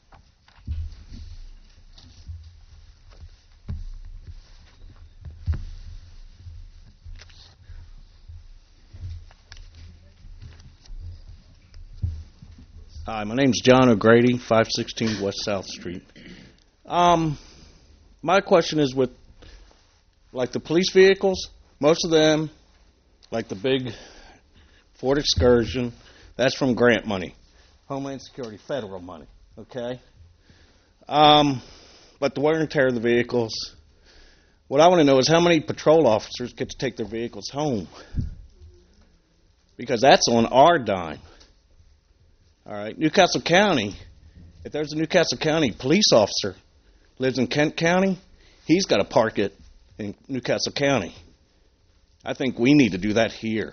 Hi, my name's John O'Grady, five sixteen West South Street. Um, my question is with, like, the police vehicles, most of them, like the big Ford Excursion, that's from grant money, Homeland Security, federal money, okay? Um, but the wear and tear of the vehicles, what I want to know is how many patrol officers get to take their vehicles home? Because that's on our dime. All right, Newcastle County, if there's a Newcastle County police officer lives in Kent County, he's got to park it in Newcastle County. I think we need to do that here.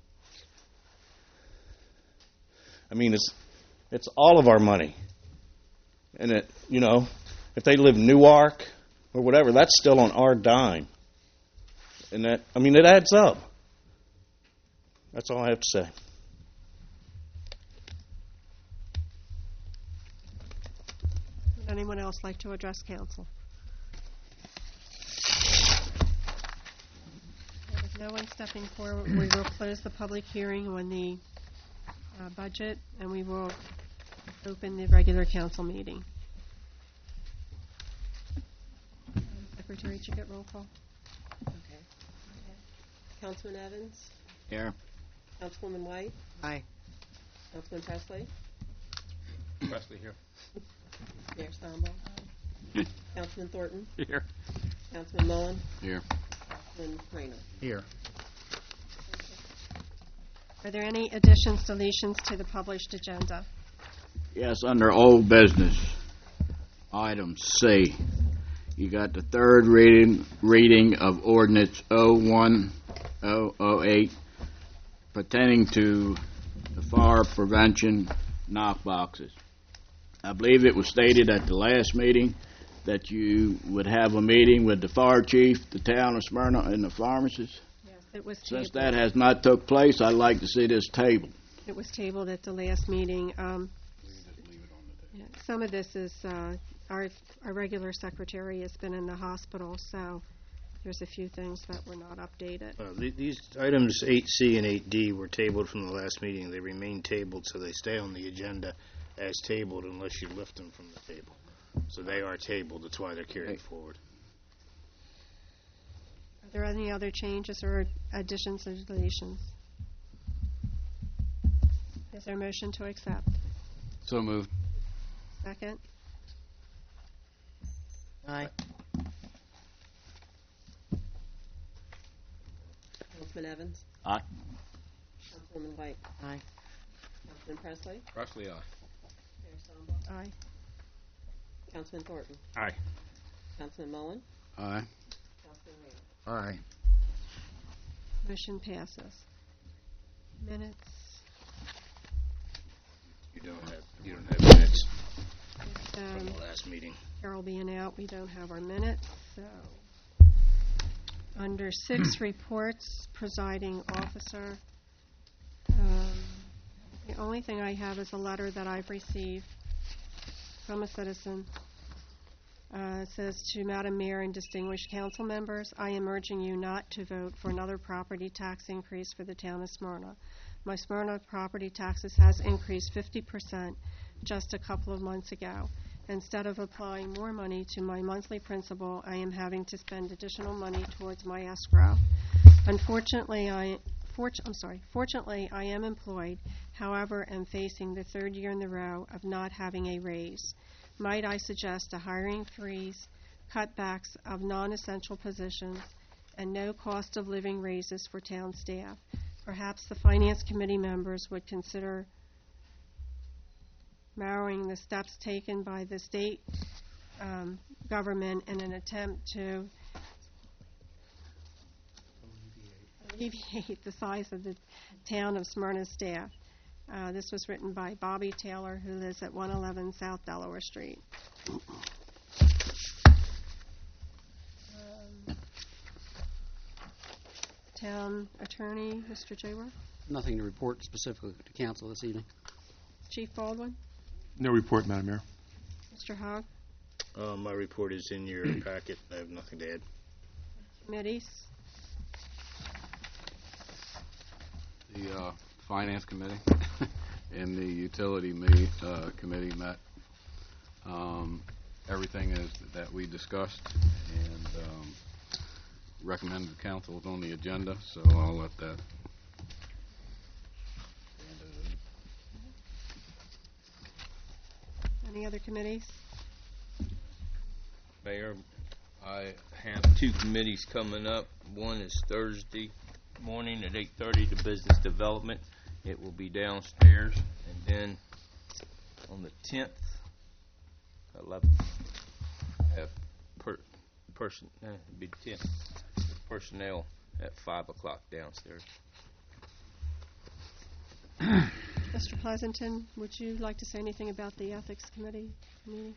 I mean, it's it's all of our money. And, it, you know, if they live in Newark or whatever, that's still on our dime. And that, I mean, it adds up. That's all I have to say. Would anyone else like to address council? With no one stepping forward, we will close the public hearing on the uh, budget, and we will open the regular council meeting. Secretary, did you get roll call? Okay. Councilman Evans? Here. Councilwoman White? Aye. Councilman Presley? Presley here. Mayor Stombaugh? Councilman Thornton? Here. Councilman Mullen? Here. Councilman Rayner? Here. Are there any additions, deletions to the published agenda? Yes, under old business, item C, you got the third reading reading of ordinance oh one oh oh eight pertaining to the fire prevention knock boxes. I believe it was stated at the last meeting that you would have a meeting with the fire chief, the town of Smyrna, and the pharmacist. Yes, it was Since tabled. that has not took place, I'd like to see this tabled. It was tabled at the last meeting. Um, yeah, some of this is, uh, our, our regular secretary has been in the hospital, so there's a few things that were not updated. Uh, th- These items eight C and eight D were tabled from the last meeting. They remain tabled, so they stay on the agenda as tabled unless you lift them from the table. So they are tabled. That's why they're carried forward. Are there any other changes or additions or deletions? Is there a motion to accept? So moved. Second? Aye. Councilman Evans? Aye. Councilwoman White? Aye. Councilman Presley? Presley, aye. Mayor Stombaugh? Aye. Councilman Thornton? Aye. Councilman Mullen? Aye. Councilman Rayner? Aye. Motion passes. Minutes. You don't have, you don't have minutes Um, from the last meeting. Carol being out, we don't have our minutes, so. Under six reports, presiding officer. Um, the only thing I have is a letter that I've received from a citizen. Uh, it says, to Madam Mayor and distinguished council members, I am urging you not to vote for another property tax increase for the town of Smyrna. My Smyrna property taxes has increased fifty percent just a couple of months ago. Instead of applying more money to my monthly principal, I am having to spend additional money towards my escrow. Unfortunately, I fort- I'm sorry. Fortunately, I am employed. However, am facing the third year in the row of not having a raise. Might I suggest a hiring freeze cutbacks of non-essential positions, and no cost of living raises for town staff. Perhaps the Finance Committee members would consider narrowing the steps taken by the state um, government in an attempt to alleviate the size of the town of Smyrna staff. Uh, this was written by Bobby Taylor, who lives at one eleven South Delaware Street. Um, Town Attorney, Mister Jaworth. Nothing to report specifically to council this evening. Chief Baldwin. No report, Madam Mayor. Mister Hogg. Uh, my report is in your packet. I have nothing to add. Committees. The uh, Finance Committee and the Utility me, uh, Committee met. Um, everything is that we discussed and um, recommended the council is on the agenda, so I'll let that. Any other committees? Mayor, I have two committees coming up. One is Thursday morning at eight thirty, the Business Development. It will be downstairs. And then on the tenth, eleventh, have per, person, uh, it'll be the tenth, personnel at five o'clock downstairs. Mister Pleasanton, would you like to say anything about the Ethics Committee meeting?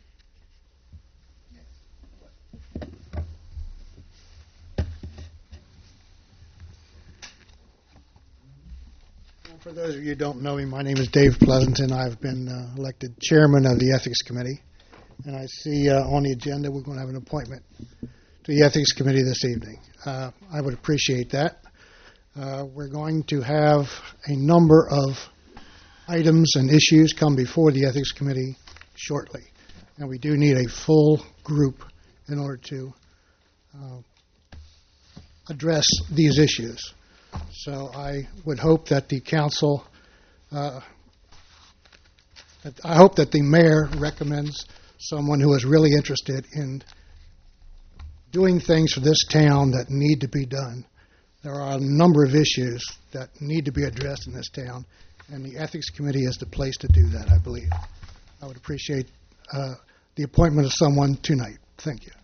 For those of you who don't know me, my name is Dave Pleasanton. I've been uh, elected chairman of the Ethics Committee. And I see uh, on the agenda we're going to have an appointment to the Ethics Committee this evening. Uh, I would appreciate that. Uh, we're going to have a number of items and issues come before the Ethics Committee shortly. And we do need a full group in order to uh, address these issues. So I would hope that the council, uh, that I hope that the mayor recommends someone who is really interested in doing things for this town that need to be done. There are a number of issues that need to be addressed in this town, and the Ethics Committee is the place to do that, I believe. I would appreciate uh, the appointment of someone tonight. Thank you.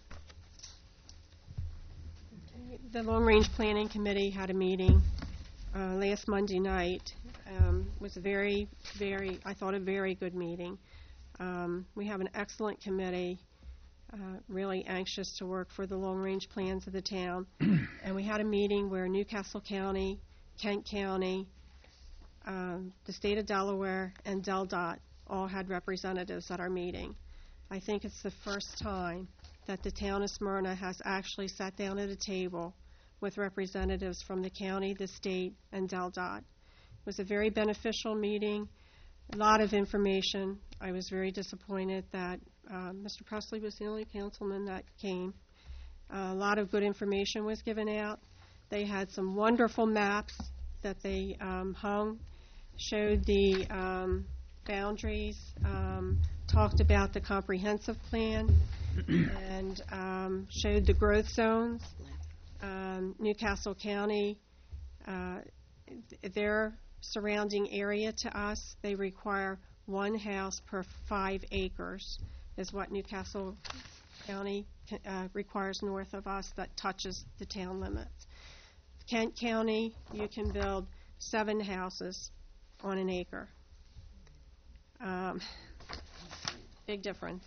The Long Range Planning Committee had a meeting uh, last Monday night. Um, it was a very, very, I thought a very good meeting. Um, we have an excellent committee, uh, really anxious to work for the long range plans of the town. And we had a meeting where Newcastle County, Kent County, um, the state of Delaware, and Del Dot all had representatives at our meeting. I think it's the first time that the town of Smyrna has actually sat down at a table with representatives from the county, the state, and Del Dot. It was a very beneficial meeting, a lot of information. I was very disappointed that uh, Mister Presley was the only councilman that came. Uh, a lot of good information was given out. They had some wonderful maps that they um, hung, showed the um, boundaries, um, talked about the comprehensive plan, and um, showed the growth zones. Um, Newcastle County, uh, their surrounding area to us, they require one house per five acres is what Newcastle County uh, requires north of us that touches the town limits. Kent County, you can build seven houses on an acre. Um, big difference.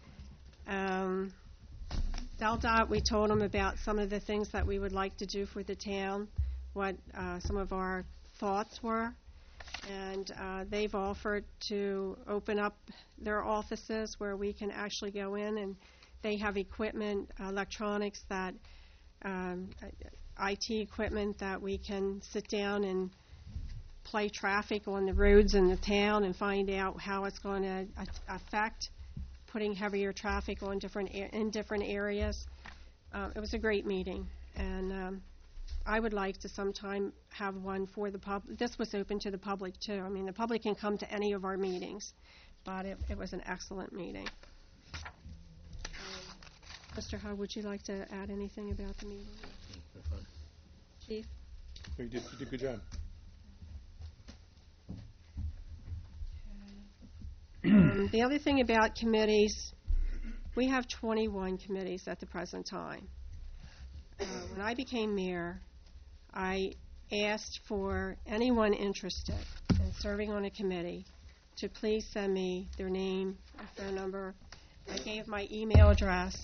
Um, Del Dot, we told them about some of the things that we would like to do for the town, what uh, some of our thoughts were, and uh, they've offered to open up their offices where we can actually go in, and they have equipment, electronics that, um, I T equipment that we can sit down and play traffic on the roads in the town and find out how it's going to affect putting heavier traffic on different in different areas. Uh, it was a great meeting, and um, I would like to sometime have one for the public. This was open to the public too. I mean, the public can come to any of our meetings, but it, it was an excellent meeting. Um, Mister Hogg, would you like to add anything about the meeting? Chief? You did, you did a good job. Um, the other thing about committees, we have twenty-one committees at the present time. Uh, when I became mayor, I asked for anyone interested in serving on a committee to please send me their name, their phone number. I gave my email address,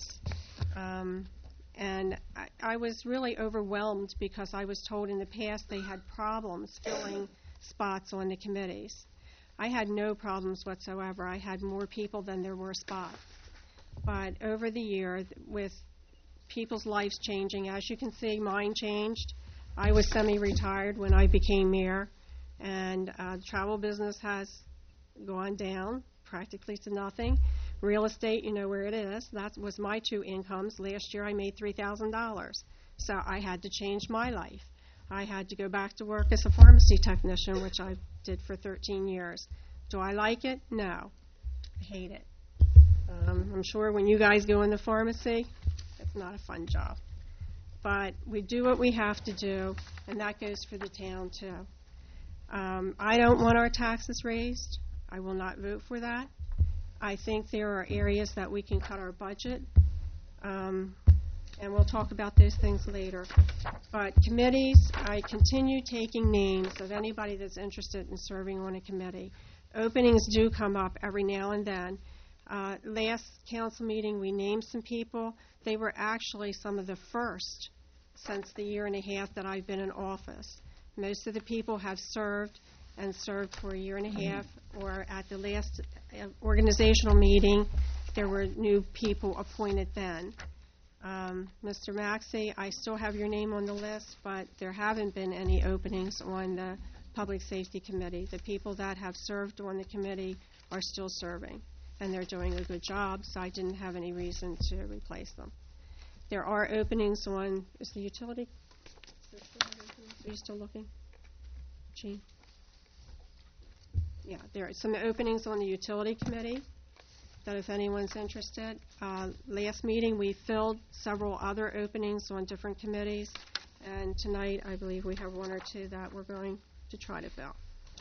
um, and I, I was really overwhelmed because I was told in the past they had problems filling spots on the committees. I had no problems whatsoever. I had more people than there were spots. But over the year, with people's lives changing, as you can see, mine changed. I was semi-retired when I became mayor, and uh, the travel business has gone down practically to nothing. Real estate, you know where it is. That was my two incomes. Last year I made three thousand dollars. So I had to change my life. I had to go back to work as a pharmacy technician, which I did for thirteen years. Do I like it? No. I hate it. Um, I'm sure when you guys go in the pharmacy, it's not a fun job. But we do what we have to do, and that goes for the town, too. Um, I don't want our taxes raised. I will not vote for that. I think there are areas that we can cut our budget, um, and we'll talk about those things later. But committees, I continue taking names of anybody that's interested in serving on a committee. Openings do come up every now and then. Uh, last council meeting, we named some people. They were actually some of the first since the year and a half that I've been in office. Most of the people have served and served for a year and a half, or at the last uh, organizational meeting, there were new people appointed then. Um, Mister Maxey, I still have your name on the list, but there haven't been any openings on the Public Safety Committee. The people that have served on the committee are still serving, and they're doing a good job, so I didn't have any reason to replace them. There are openings on, is the utility? Are you still looking? Gene? Yeah, there are some openings on the Utility Committee that if anyone's interested. Uh, last meeting, we filled several other openings on different committees, and tonight I believe we have one or two that we're going to try to fill.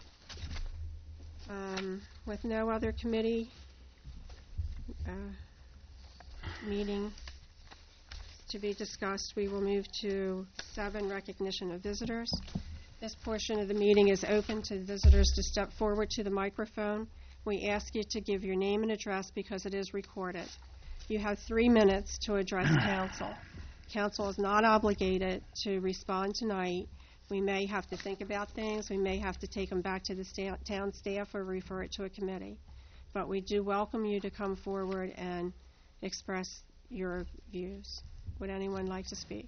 Um, with no other committee uh, meeting to be discussed, we will move to seven, recognition of visitors. This portion of the meeting is open to visitors to step forward to the microphone. We ask you to give your name and address because it is recorded. You have three minutes to address council. Council is not obligated to respond tonight. We may have to think about things. We may have to take them back to the sta- town staff or refer it to a committee. But we do welcome you to come forward and express your views. Would anyone like to speak?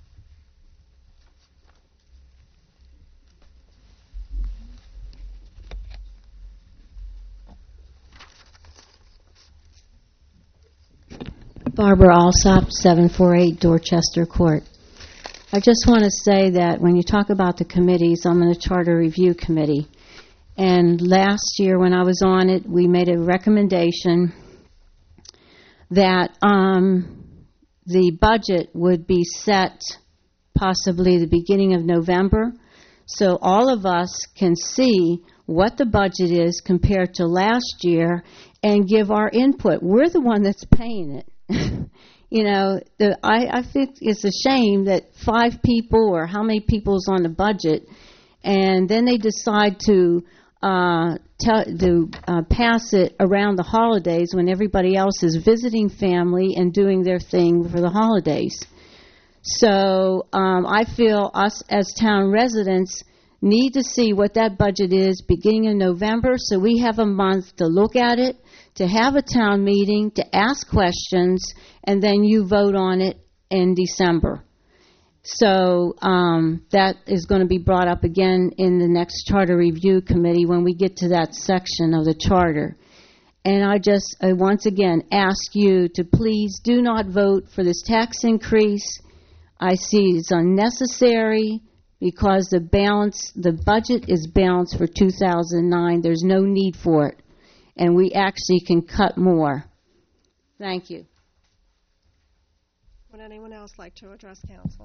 Barbara Alsop, seven forty-eight Dorchester Court. I just want to say that when you talk about the committees, I'm on the Charter Review Committee. And last year when I was on it, we made a recommendation that um, the budget would be set possibly the beginning of November, so all of us can see what the budget is compared to last year and give our input. We're the one that's paying it. You know, the, I, I think it's a shame that five people or how many people is on the budget, and then they decide to uh, tell, to uh, pass it around the holidays when everybody else is visiting family and doing their thing for the holidays. So um, I feel us as town residents need to see what that budget is beginning in November, so we have a month to look at it, to have a town meeting, to ask questions, and then you vote on it in December. So um, that is going to be brought up again in the next Charter Review Committee when we get to that section of the charter. And I just, I once again ask you to please do not vote for this tax increase. I see it's unnecessary because the balance, the budget is balanced for two thousand nine. There's no need for it. And we actually can cut more. Thank you. Would anyone else like to address council?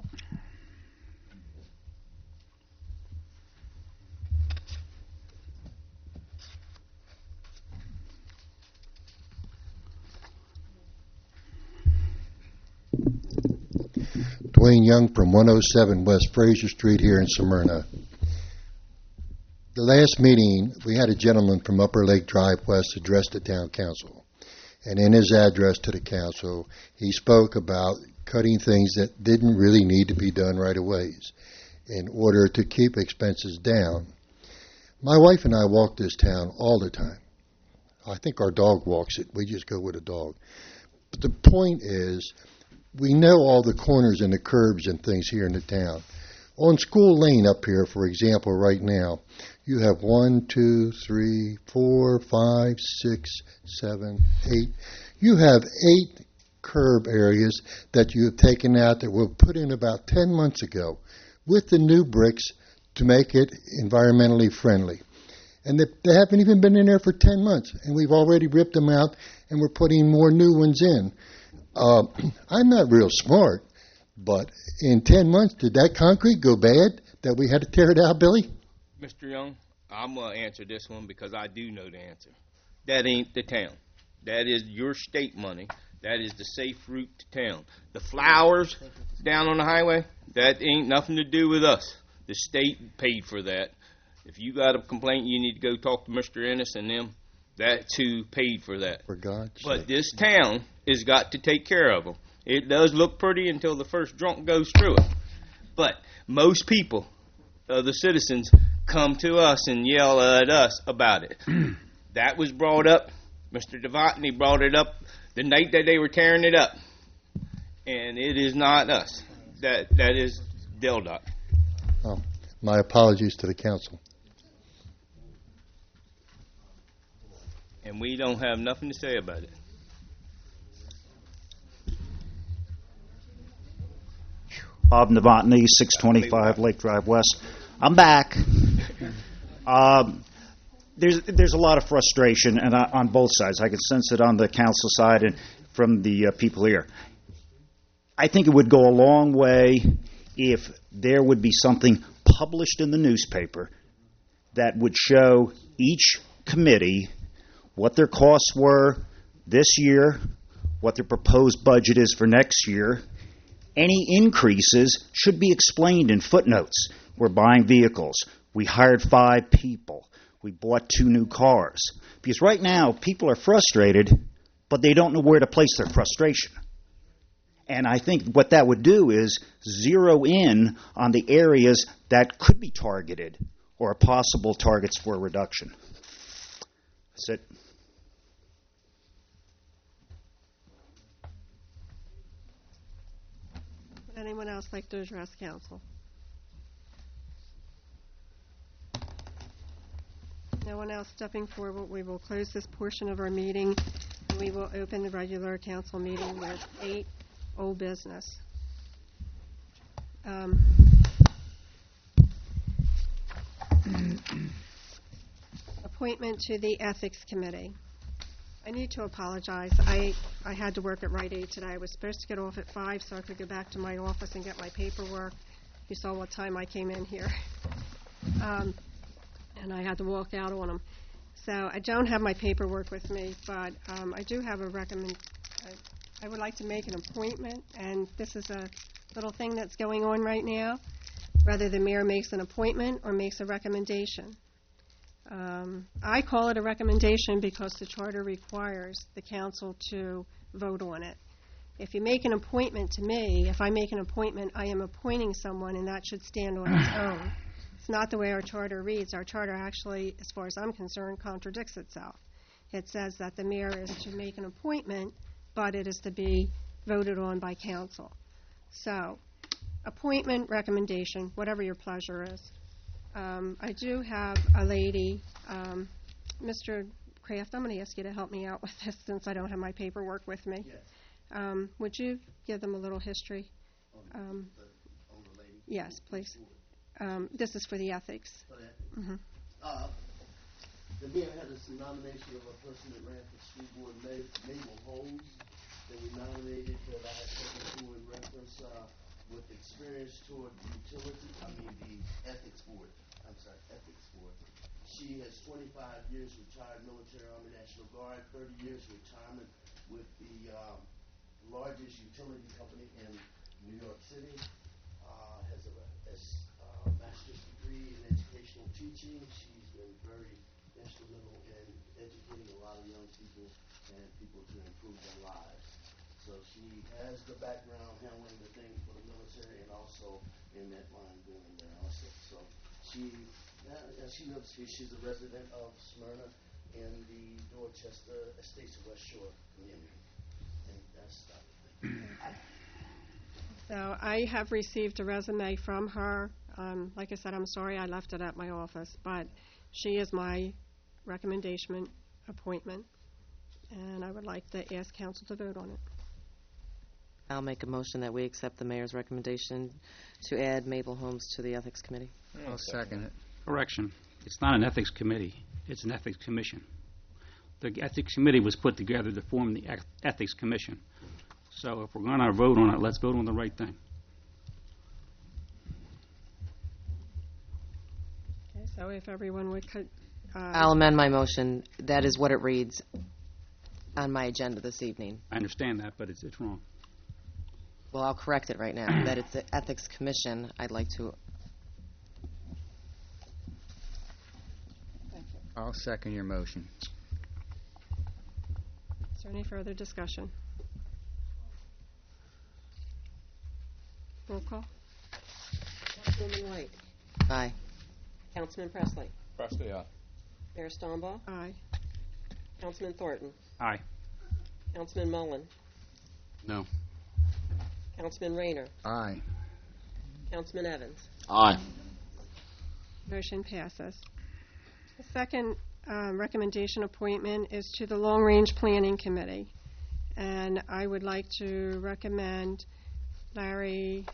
Dwayne Young from one oh seven West Fraser Street here in Smyrna. The last meeting, we had a gentleman from Upper Lake Drive West address the town council. And in his address to the council, he spoke about cutting things that didn't really need to be done right away in order to keep expenses down. My wife and I walk this town all the time. I think our dog walks it. We just go with a dog. But the point is, we know all the corners and the curbs and things here in the town. On School Lane up here, for example, right now, you have one, two, three, four, five, six, seven, eight. You have eight curb areas that you have taken out that were put in about ten months ago with the new bricks to make it environmentally friendly. And they, they haven't even been in there for ten months, and we've already ripped them out, and we're putting more new ones in. Uh, I'm not real smart, but in ten months, did that concrete go bad that we had to tear it out, Billy? Mister Young, I'm going to answer this one because I do know the answer. That ain't the town. That is your state money. That is the safe route to town. The flowers down on the highway, that ain't nothing to do with us. The state paid for that. If you got a complaint, you need to go talk to Mister Ennis and them. That's who paid for that. For God's But sake. this town has got to take care of them. It does look pretty until the first drunk goes through it. But most people, uh, the citizens, come to us and yell at us about it. That was brought up. Mister Devotny brought it up the night that they were tearing it up. And it is not us. That That is DelDOT. Oh, my apologies to the council. And we don't have nothing to say about it. Bob Novotny, six twenty-five Lake Drive West. I'm back. Um, there's there's a lot of frustration, and I, on both sides. I can sense it on the council side and from the uh, people here. I think it would go a long way if there would be something published in the newspaper that would show each committee what their costs were this year, what their proposed budget is for next year. Any increases should be explained in footnotes. We're buying vehicles. We hired five people. We bought two new cars. Because right now, people are frustrated, but they don't know where to place their frustration. And I think what that would do is zero in on the areas that could be targeted or are possible targets for a reduction. That's it. Would anyone else like to address council? No one else stepping forward. We will close this portion of our meeting, and we will open the regular council meeting with eight old business. Um, appointment to the Ethics Committee. I need to apologize. I, I had to work at Rite Aid today. I was supposed to get off at five so I could go back to my office and get my paperwork. You saw what time I came in here. Um, and I had to walk out on them. So I don't have my paperwork with me, but um, I do have a recommend. I, I would like to make an appointment, and this is a little thing that's going on right now. Whether the mayor makes an appointment or makes a recommendation. Um, I call it a recommendation because the charter requires the council to vote on it. If you make an appointment to me, if I make an appointment, I am appointing someone, and that should stand on its own. It's not the way our charter reads. Our charter actually, as far as I'm concerned, contradicts itself. It says that the mayor is to make an appointment, but it is to be voted on by council. So, appointment, recommendation, whatever your pleasure is. Um, I do have a lady, um, Mister Kraft, I'm going to ask you to help me out with this since I don't have my paperwork with me. Yes. Um, would you give them a little history? Um, yes, please. Um, this is for the ethics. Mm-hmm. Uh, the mayor had a nomination of a person that ran for school board, Ma- Mabel Holmes. They were nominated that I had taken to in reference uh, with experience toward utility, I mean the ethics board. I'm sorry, ethics board. She has twenty-five years retired military Army National Guard, thirty years retirement with the um, largest utility company in New York City. Uh, has a, has a master's degree in educational teaching. She's been very instrumental in educating a lot of young people and people to improve their lives. So she has the background handling the thing for the military and also in that line going there also. So she, uh, she lives here. She's a resident of Smyrna in the Dorchester Estates of West Shore community. And that's that. So I have received a resume from her. Um, like I said, I'm sorry I left it at my office, but she is my recommendation appointment, and I would like to ask council to vote on it. I'll make a motion that we accept the mayor's recommendation to add Mabel Holmes to the Ethics Committee. I'll second it. Correction. It's not an ethics committee. It's an ethics commission. The ethics committee was put together to form the eth- ethics commission. So if we're going to vote on it, let's vote on the right thing. Okay, so if everyone would cut. Uh, I'll amend my motion. That is what it reads on my agenda this evening. I understand that, but it's, it's wrong. Well, I'll correct it right now. That it's the Ethics Commission. I'd like to. I'll second your motion. Is there any further discussion? Roll call. Councilwoman White. Aye. Councilman Presley. Presley, aye. Mayor Stombaugh. Aye. Councilman Thornton. Aye. Councilman Mullen. No. Councilman Rayner. Aye. Councilman Evans. Aye. Motion passes. The second um, recommendation appointment is to the Long Range Planning Committee. And I would like to recommend Larry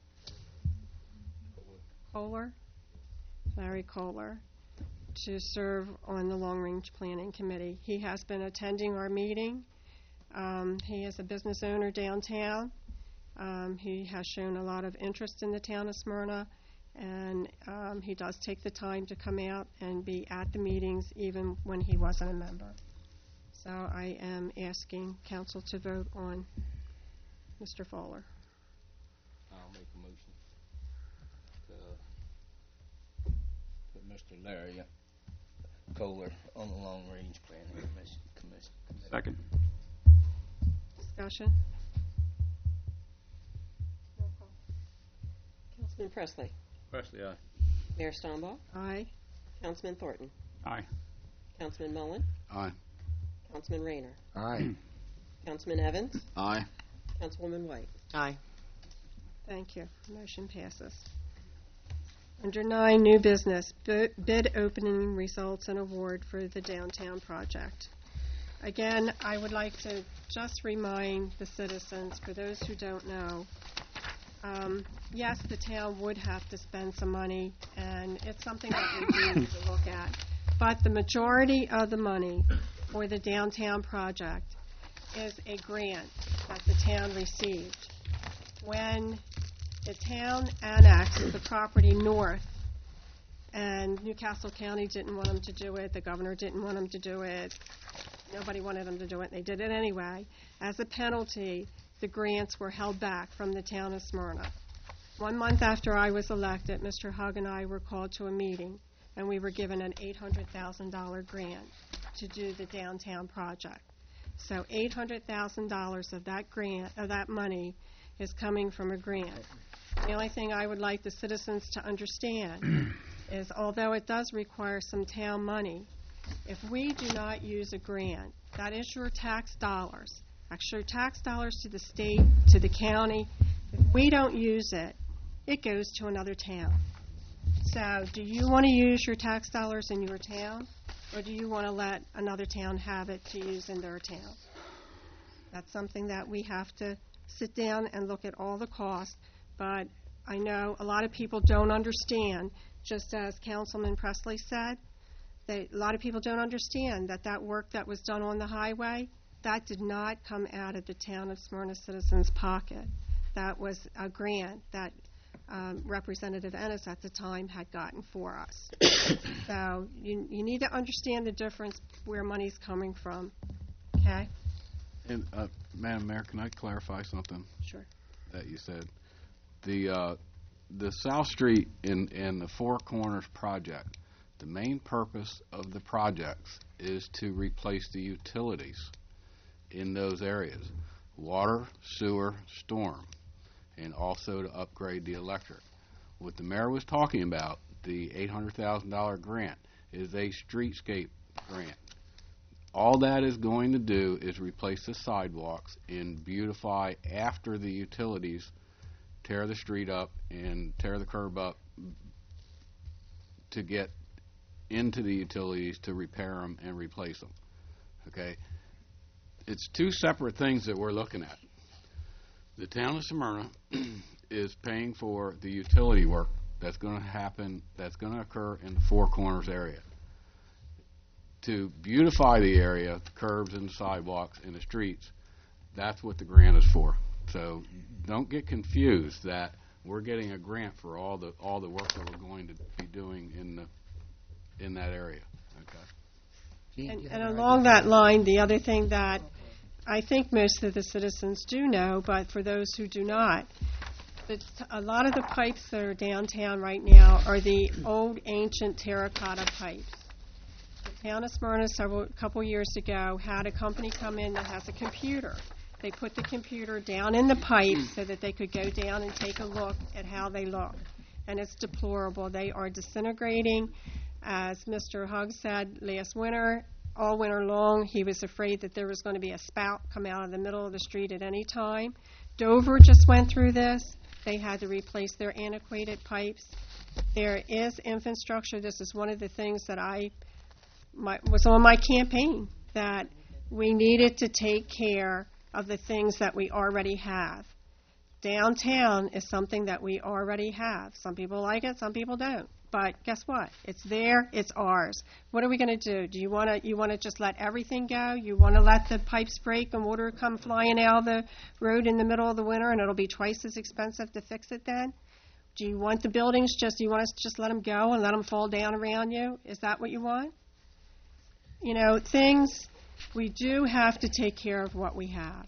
Kohler, Larry Kohler, to serve on the Long Range Planning Committee. He has been attending our meeting. Um, he is a business owner downtown. Um, he has shown a lot of interest in the town of Smyrna, and um, he does take the time to come out and be at the meetings even when he wasn't a member. So I am asking council to vote on Mister Fowler. I'll make a motion to put Mister Larry Kohler on the Long Range Planning Commission. commission. Second. Discussion? Roll call. Councilman Presley. Presley, aye. Mayor Stombaugh. Aye. Councilman Thornton. Aye. Councilman Mullen. Aye. Councilman Rayner. Aye. Councilman Evans. Aye. Councilwoman White. Aye. Thank you. Motion passes. Under nine, new business, bi- bid opening results and award for the downtown project. Again, I would like to just remind the citizens, for those who don't know, um, yes, the town would have to spend some money, and it's something that we do need to look at. But the majority of the money for the downtown project is a grant that the town received. When the town annexed the property north, and Newcastle County didn't want them to do it, the governor didn't want them to do it, nobody wanted them to do it, they did it anyway. As a penalty, the grants were held back from the town of Smyrna. One month after I was elected, Mister Hugg and I were called to a meeting, and we were given an eight hundred thousand dollars grant to do the downtown project. So eight hundred thousand dollars of that grant, of that money, is coming from a grant. The only thing I would like the citizens to understand is, although it does require some town money, if we do not use a grant, that is your tax dollars. Actually, tax dollars to the state, to the county. If we don't use it, it goes to another town. So do you want to use your tax dollars in your town, or do you want to let another town have it to use in their town? That's something that we have to sit down and look at all the costs. But I know a lot of people don't understand, just as Councilman Presley said, that a lot of people don't understand that that work that was done on the highway, that did not come out of the town of Smyrna citizens' pocket. That was a grant that um, Representative Ennis at the time had gotten for us. So you, you need to understand the difference where money's coming from, okay? And, uh, Madam Mayor, can I clarify something? Sure. That you said? The, uh, the South Street in, in the Four Corners project, the main purpose of the projects is to replace the utilities in those areas, water, sewer, storm, and also to upgrade the electric. What the mayor was talking about, the eight hundred thousand dollars grant, is a streetscape grant. All that is going to do is replace the sidewalks and beautify after the utilities tear the street up and tear the curb up to get into the utilities to repair them and replace them. Okay? It's two separate things that we're looking at. The town of Smyrna is paying for the utility work that's going to happen, that's going to occur in the Four Corners area. To beautify the area, the curbs and the sidewalks and the streets, that's what the grant is for. So don't get confused that we're getting a grant for all the all the work that we're going to be doing in the in that area. Okay. And, and along that line, the other thing that I think most of the citizens do know, but for those who do not, that a lot of the pipes that are downtown right now are the old ancient terracotta pipes. The town of Smyrna several couple years ago had a company come in that has a computer. They put the computer down in the pipe so that they could go down and take a look at how they look. And it's deplorable. They are disintegrating. As Mister Hugg said last winter, all winter long, he was afraid that there was going to be a spout come out of the middle of the street at any time. Dover just went through this. They had to replace their antiquated pipes. There is infrastructure. This is one of the things that I my, was on my campaign, that we needed to take care of the things that we already have. Downtown is something that we already have. Some people like it, some people don't. But guess what? It's there, it's ours. What are we going to do? Do you want to you want to just let everything go? You want to let the pipes break and water come flying out of the road in the middle of the winter and it'll be twice as expensive to fix it then? Do you want the buildings just, do you want us to just let them go and let them fall down around you? Is that what you want? You know, things, we do have to take care of what we have.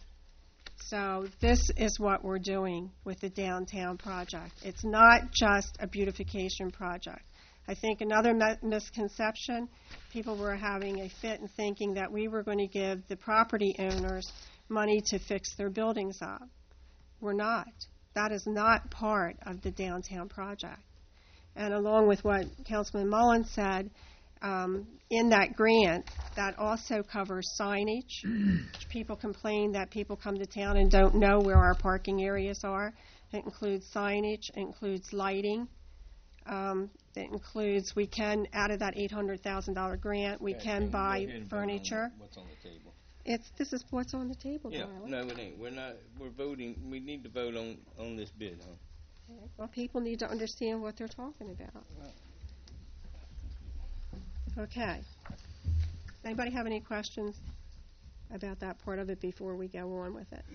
So this is what we're doing with the downtown project. It's not just a beautification project. I think another me- misconception, people were having a fit and thinking that we were going to give the property owners money to fix their buildings up. We're not. That is not part of the downtown project. And along with what Councilman Mullen said, Um, in that grant, that also covers signage. People complain that people come to town and don't know where our parking areas are. It includes signage, it includes lighting. Um, it includes, we can, out of that eight hundred thousand dollars grant, we Okay, can go buy ahead and vote on furniture. What's on the table? It's, this is what's on the table, Yeah, darling. no, it ain't. We're not, we're voting, we need to vote on, on this bid, huh? Well, people need to understand what they're talking about. Okay. Anybody have any questions about that part of it before we go on with it?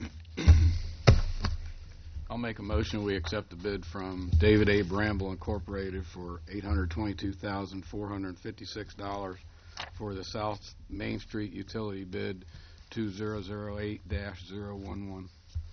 I'll make a motion, we accept the bid from David A. Bramble Incorporated for eight hundred twenty-two thousand four hundred fifty-six dollars for the South Main Street utility bid two zero zero eight dash zero one one.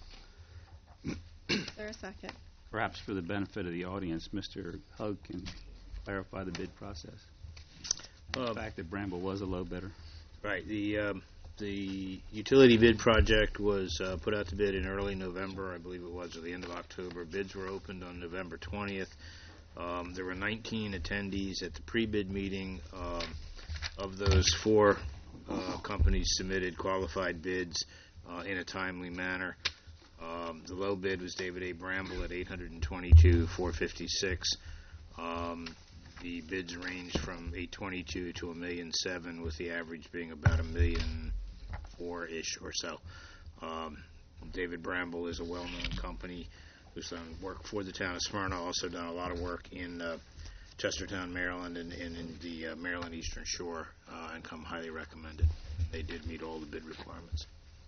Is there a second? Perhaps for the benefit of the audience, Mister Hugg can clarify the bid process. The Uh, fact that Bramble was a low bidder. Right. The um, the utility bid project was uh, put out to bid in early November, I believe it was, or the end of October. Bids were opened on November twentieth. Um, there were nineteen attendees at the pre-bid meeting. Um, of those, four uh, companies submitted qualified bids uh, in a timely manner. Um, the low bid was David A. Bramble at eight hundred twenty-two thousand four hundred fifty-six dollars. Um, The bids ranged from eight twenty-two to a million seven, with the average being about a million four-ish or so. Um, David Bramble is a well-known company who's done work for the town of Smyrna, also done a lot of work in uh, Chestertown, Maryland, and, and in the uh, Maryland Eastern Shore, uh, and come highly recommended. They did meet all the bid requirements.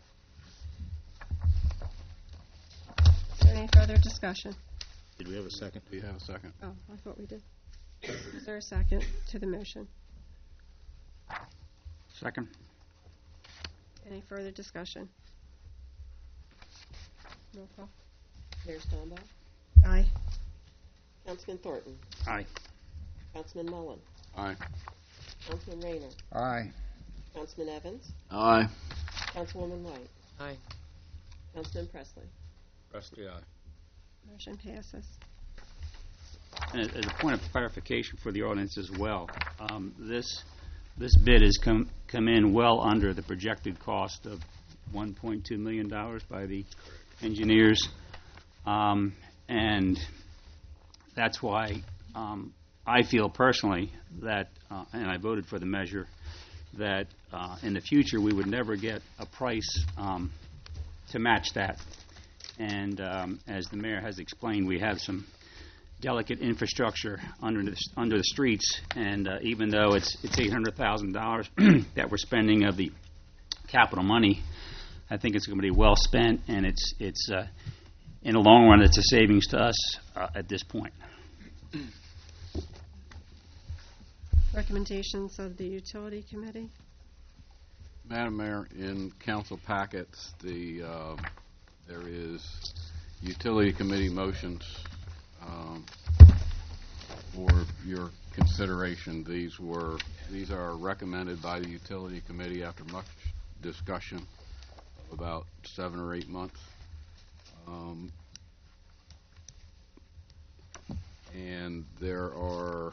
Is there any further discussion? Did we have a second? Do you have a second? Oh, I thought we did. Is there a second to the motion? Second. Any further discussion? Roll call. Mayor Stoneball? Aye. Councilman Thornton? Aye. Councilman Mullen? Aye. Councilman Rayner? Aye. Councilman Evans? Aye. Councilwoman White? Aye. Councilman Presley? Presley, aye. Motion passes. And as a point of clarification for the audience as well, um, this this bid has come come in well under the projected cost of one point two million dollars by the engineers, um, and that's why um, I feel personally that, uh, and I voted for the measure, that uh, in the future we would never get a price um, to match that. And um, as the mayor has explained, we have some delicate infrastructure under the, under the streets, and uh, even though it's it's eight hundred thousand dollars that we're spending of the capital money, I think it's going to be well spent, and it's it's uh, in the long run it's a savings to us uh, at this point. Recommendations of the Utility Committee. Madam Mayor, in council packets, the uh, there is Utility Committee motions um, for your consideration. These were these are recommended by the Utility Committee after much discussion of about seven or eight months. Um, and there are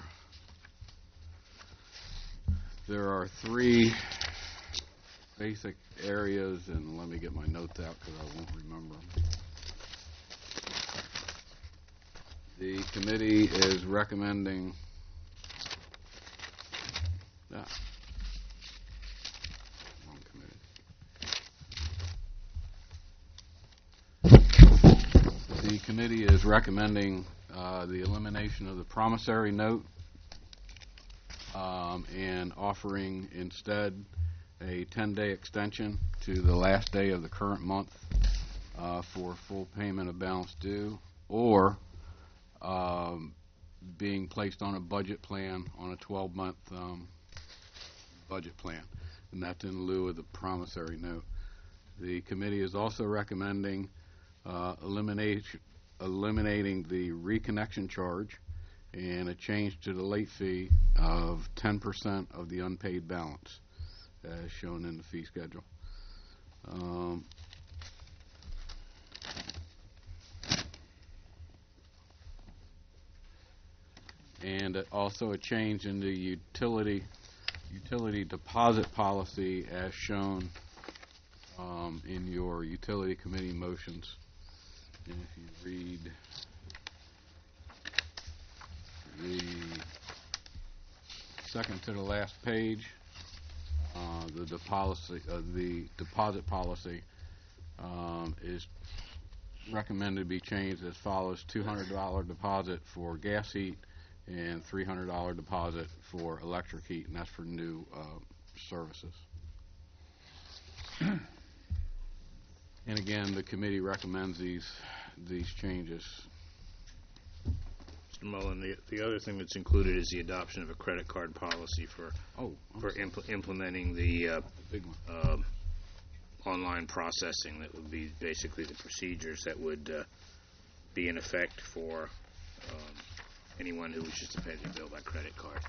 there are three basic areas, and let me get my notes out because I won't remember them. The committee is recommending that. Wrong committee. The committee is recommending uh, the elimination of the promissory note um, and offering instead a ten-day extension to the last day of the current month uh, for full payment of balance due, or um, being placed on a budget plan on a twelve-month um, budget plan, and that's in lieu of the promissory note. The committee is also recommending uh, eliminate, eliminating the reconnection charge and a change to the late fee of ten percent of the unpaid balance, as shown in the fee schedule. Um, and also a change in the utility utility deposit policy as shown um, in your utility committee motions. And if you read the second to the last page, Uh, the, the policy, uh, the deposit policy um, is recommended to be changed as follows: two hundred dollars deposit for gas heat and three hundred dollars deposit for electric heat, and that's for new uh, services. And again, the committee recommends these these changes. Mister Mullen, the, the other thing that's included is the adoption of a credit card policy for oh, for impl- implementing the uh, big one. Uh, online processing. That would be basically the procedures that would uh, be in effect for um, anyone who wishes to pay their bill by credit card.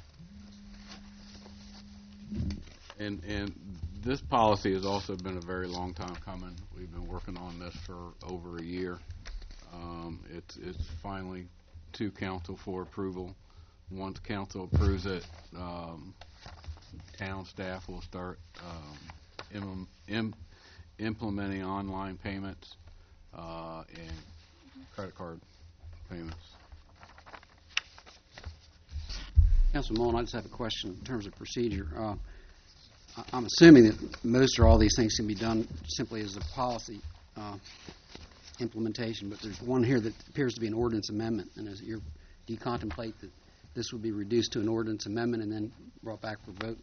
And and this policy has also been a very long time coming. We've been working on this for over a year. Um, it's it's finally to council for approval. Once council approves it, um, town staff will start um, im- im- implementing online payments uh, and credit card payments. Councilman Mullen, I just have a question in terms of procedure. Uh, I- I'm assuming that most or all these things can be done simply as a policy uh, implementation, but there's one here that appears to be an ordinance amendment, and as you're, do you contemplate that this would be reduced to an ordinance amendment and then brought back for vote.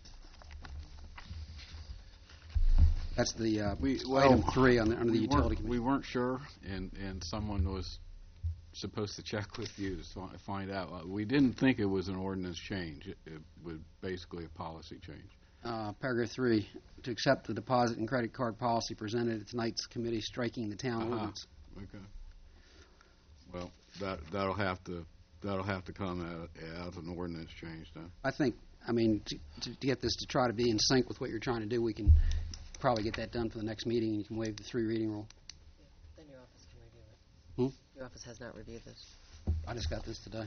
That's the uh, We, item well, three on the, under the we utility weren't- committee. We weren't sure, and, and someone was supposed to check with you to fi- find out. Uh, We didn't think it was an ordinance change. It, it was basically a policy change. Uh, paragraph three, to accept the deposit and credit card policy presented at tonight's committee, striking the town Uh-huh. ordinance. Okay. Well, that, that'll have to, that'll have to come out, out an ordinance change then. I think, I mean, to, to to get this to try to be in sync with what you're trying to do, we can probably get that done for the next meeting, and you can waive the three reading rule. Then your office can review it. Hmm? Your office has not reviewed this. I just got this today.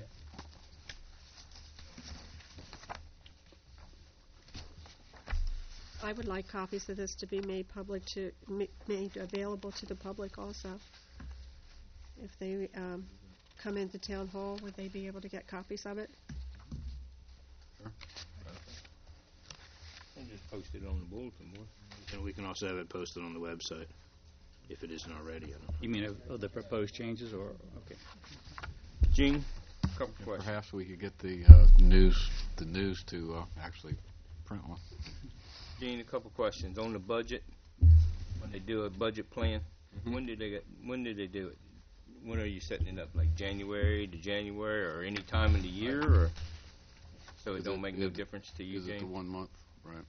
I would like copies of this to be made public to, ma- made available to the public also. If they um, come into town hall, would they be able to get copies of it? And just post it on the bulletin board. And we can also have it posted on the website, if it isn't already. I don't know. You mean of, of the proposed changes, or, okay. Gene, couple And questions. perhaps we could get the uh, news, the news to uh, actually print one. Gene, a couple questions. On the budget, when they do a budget plan, when did they get, when did they do it? When are you setting it up, like January to January, or any time in the year, or? So it Is don't it- make no is- difference to you, Is it the Gene? one month? Right.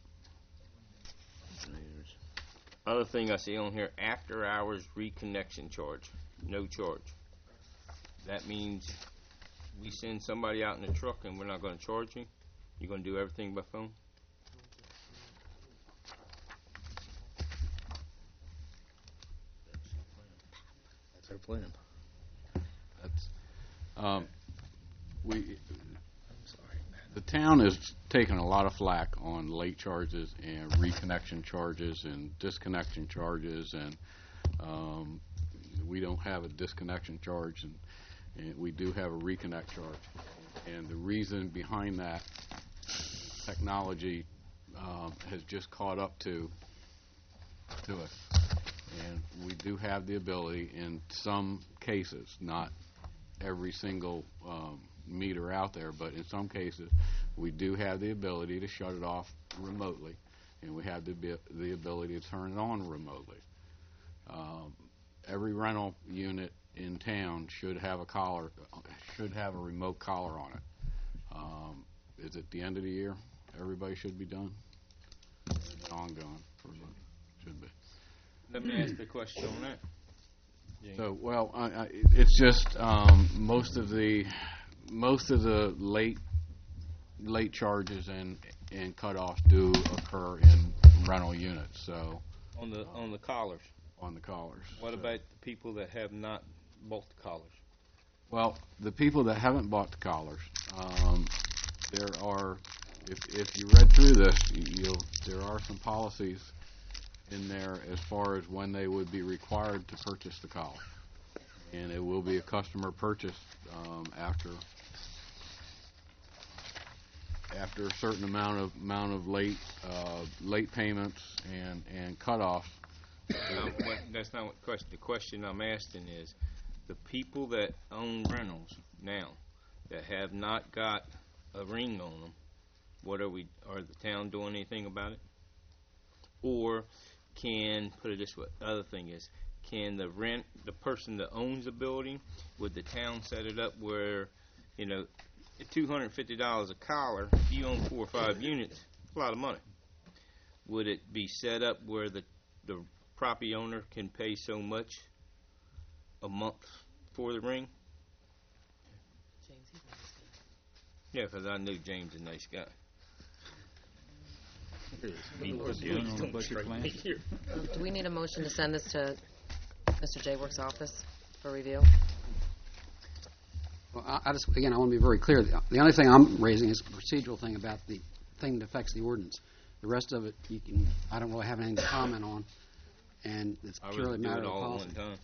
Other thing I see on here, after hours reconnection charge, no charge. That means we send somebody out in the truck and we're not gonna charge you? You're gonna do everything by phone? That's our plan. That's, um, we, the town has taken a lot of flack on late charges and reconnection charges and disconnection charges, and um, we don't have a disconnection charge, and, and we do have a reconnect charge. And the reason behind that, technology um, has just caught up to to us. And we do have the ability in some cases, not every single um, meter out there, but in some cases, we do have the ability to shut it off remotely, and we have the, bi- the ability to turn it on remotely. Um, every rental unit in town should have a collar, should have a remote collar on it. Um, is it the end of the year? Everybody should be done? It's ongoing, pretty much. Should be. Let me ask the question on that. Gene. So, well, I, I, it's just um, most of the most of the late late charges and and cutoffs do occur in rental units. So On the, on the collars, on the collars. what So- about the people that have not bought the collars? Well, the people that haven't bought the collars, um, there are. If if you read through this, you'll there are some policies in there as far as when they would be required to purchase the collar, and it will be a customer purchase um, after after a certain amount of amount of late uh, late payments and and cutoffs. Now, what, that's not what the question. The question I'm asking is, the people that own rentals now that have not got a ring on them, what are we? Are the town doing anything about it? Or can, put it this way, the other thing is, can the rent, the person that owns the building, would the town set it up where, you know, at two hundred fifty dollars a collar, if you own four or five units, it's a lot of money. Would it be set up where the, the property owner can pay so much a month for the ring? Yeah, because I knew James is a nice guy. Do we need a motion to send this to Mister J. Work's office for review? Well, I, I just, again, I want to be very clear. The, the only thing I'm raising is a procedural thing about the thing that affects the ordinance. The rest of it, you can, I don't really have anything to comment on, and it's I purely a would do matter it of all at policy. one time.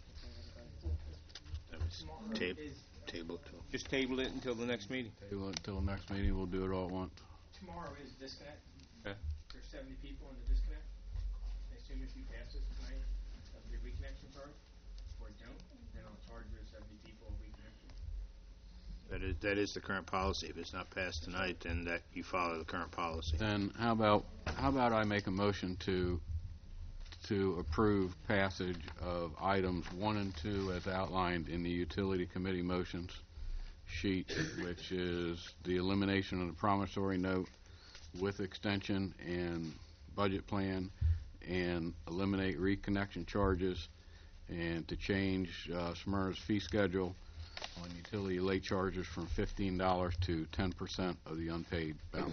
Table, table it till. Just table it until the next meeting. Table it until the next meeting. We'll do it all at once. Tomorrow is disconnect. Okay. There's seventy people in the disconnect. I assume if you pass this tonight, that'll be a reconnection charge. Or don't, then I'll charge those seventy people a reconnection. That is, that is the current policy. If it's not passed tonight, then that you follow the current policy. Then how about, how about I make a motion to, to approve passage of items one and two as outlined in the utility committee motions sheet, which is the elimination of the promissory note with extension and budget plan, and eliminate reconnection charges, and to change uh, Smyrna's fee schedule on utility late charges from fifteen dollars to ten percent of the unpaid balance.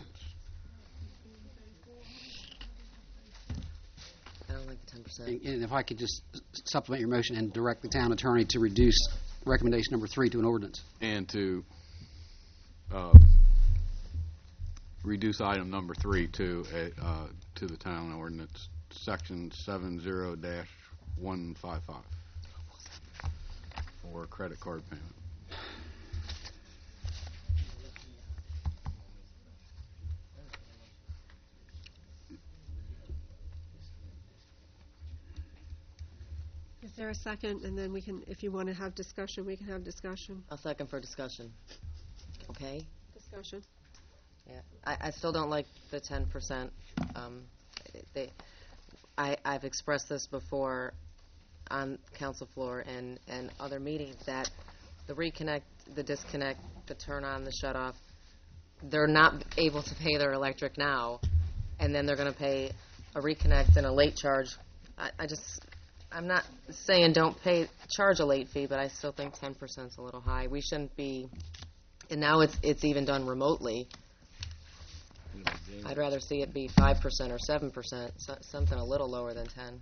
I don't like the ten percent. And and if I could just supplement your motion and direct the town attorney to reduce recommendation number three to an ordinance. And to uh, reduce item number three to a, uh, to the town ordinance, section seven zero dash one five five, for credit card payment. Is there a second? And then we can, if you want to have discussion, we can have discussion. I'll second for discussion. Okay? Discussion. Yeah. I, I still don't like the ten percent. Um, they, I, I've expressed this before on council floor and, and other meetings that the reconnect, the disconnect, the turn on, the shut off, they're not able to pay their electric now, and then they're going to pay a reconnect and a late charge. I, I just, I'm not saying don't pay, charge a late fee, but I still think ten percent is a little high. We shouldn't be, and now it's, it's even done remotely. I'd rather see it be five percent or seven percent, so, something a little lower than ten.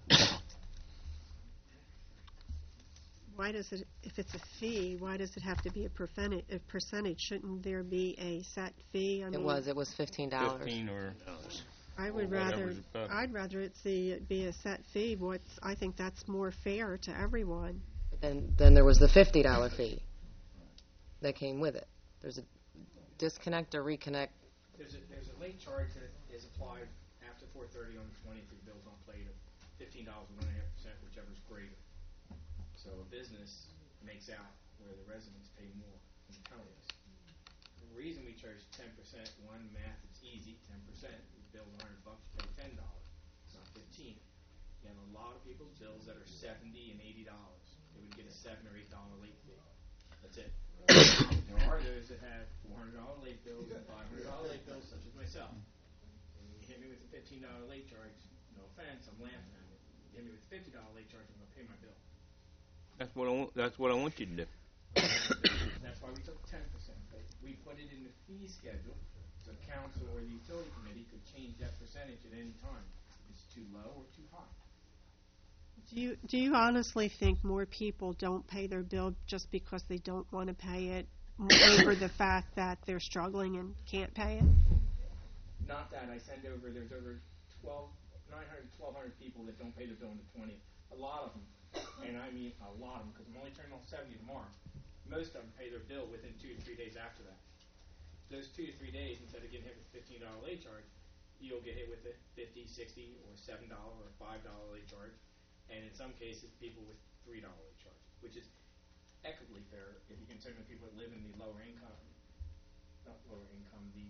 Why does it, if it's a fee, why does it have to be a percentage? A percentage? Shouldn't there be a set fee? I It mean, was, it was fifteen dollars. Fifteen or I would or rather, whatever's above. I'd rather it see it be a set fee. What's, I think that's more fair to everyone. And then there was the fifty dollar fee that came with it. There's a disconnect or reconnect. There's a, there's a late charge that is applied after four thirty on the twentieth if bills on plate of fifteen dollars and one and a half percent, whichever's greater. So a business makes out where the residents pay more than the counties. The reason we charge ten percent, one, math, it's easy, ten percent. You bill a hundred bucks, you pay ten dollars. It's not fifteen. You have a lot of people's bills that are seventy and eighty dollars. They would get a seven or eight dollar late fee. That's it. There are those that have four hundred dollar late bills and five hundred dollar late bills, such as myself. You hit me with a fifteen dollar late charge, no offense, I'm laughing at it. You hit me with a fifty dollar late charge, I'm going to pay my bill. That's what I want, that's what I want you to do. That's why we took ten percent. We put it in the fee schedule, so council or the utility committee could change that percentage at any time. If it's too low or too high. Do you, do you honestly think more people don't pay their bill just because they don't want to pay it over the fact that they're struggling and can't pay it? Not that I send over, there's over twelve, nine hundred, twelve hundred people that don't pay their bill on the twentieth. A lot of them, and I mean a lot of them, because I'm only turning on seventy tomorrow. Most of them pay their bill within two to three days after that. Those two to three days, instead of getting hit with a fifteen dollar late charge, you'll get hit with a fifty, sixty, or seven dollar or five dollar late charge. And in some cases, people with three dollar late charge, which is equitably fair if you consider the people that live in the lower income, not lower income, the,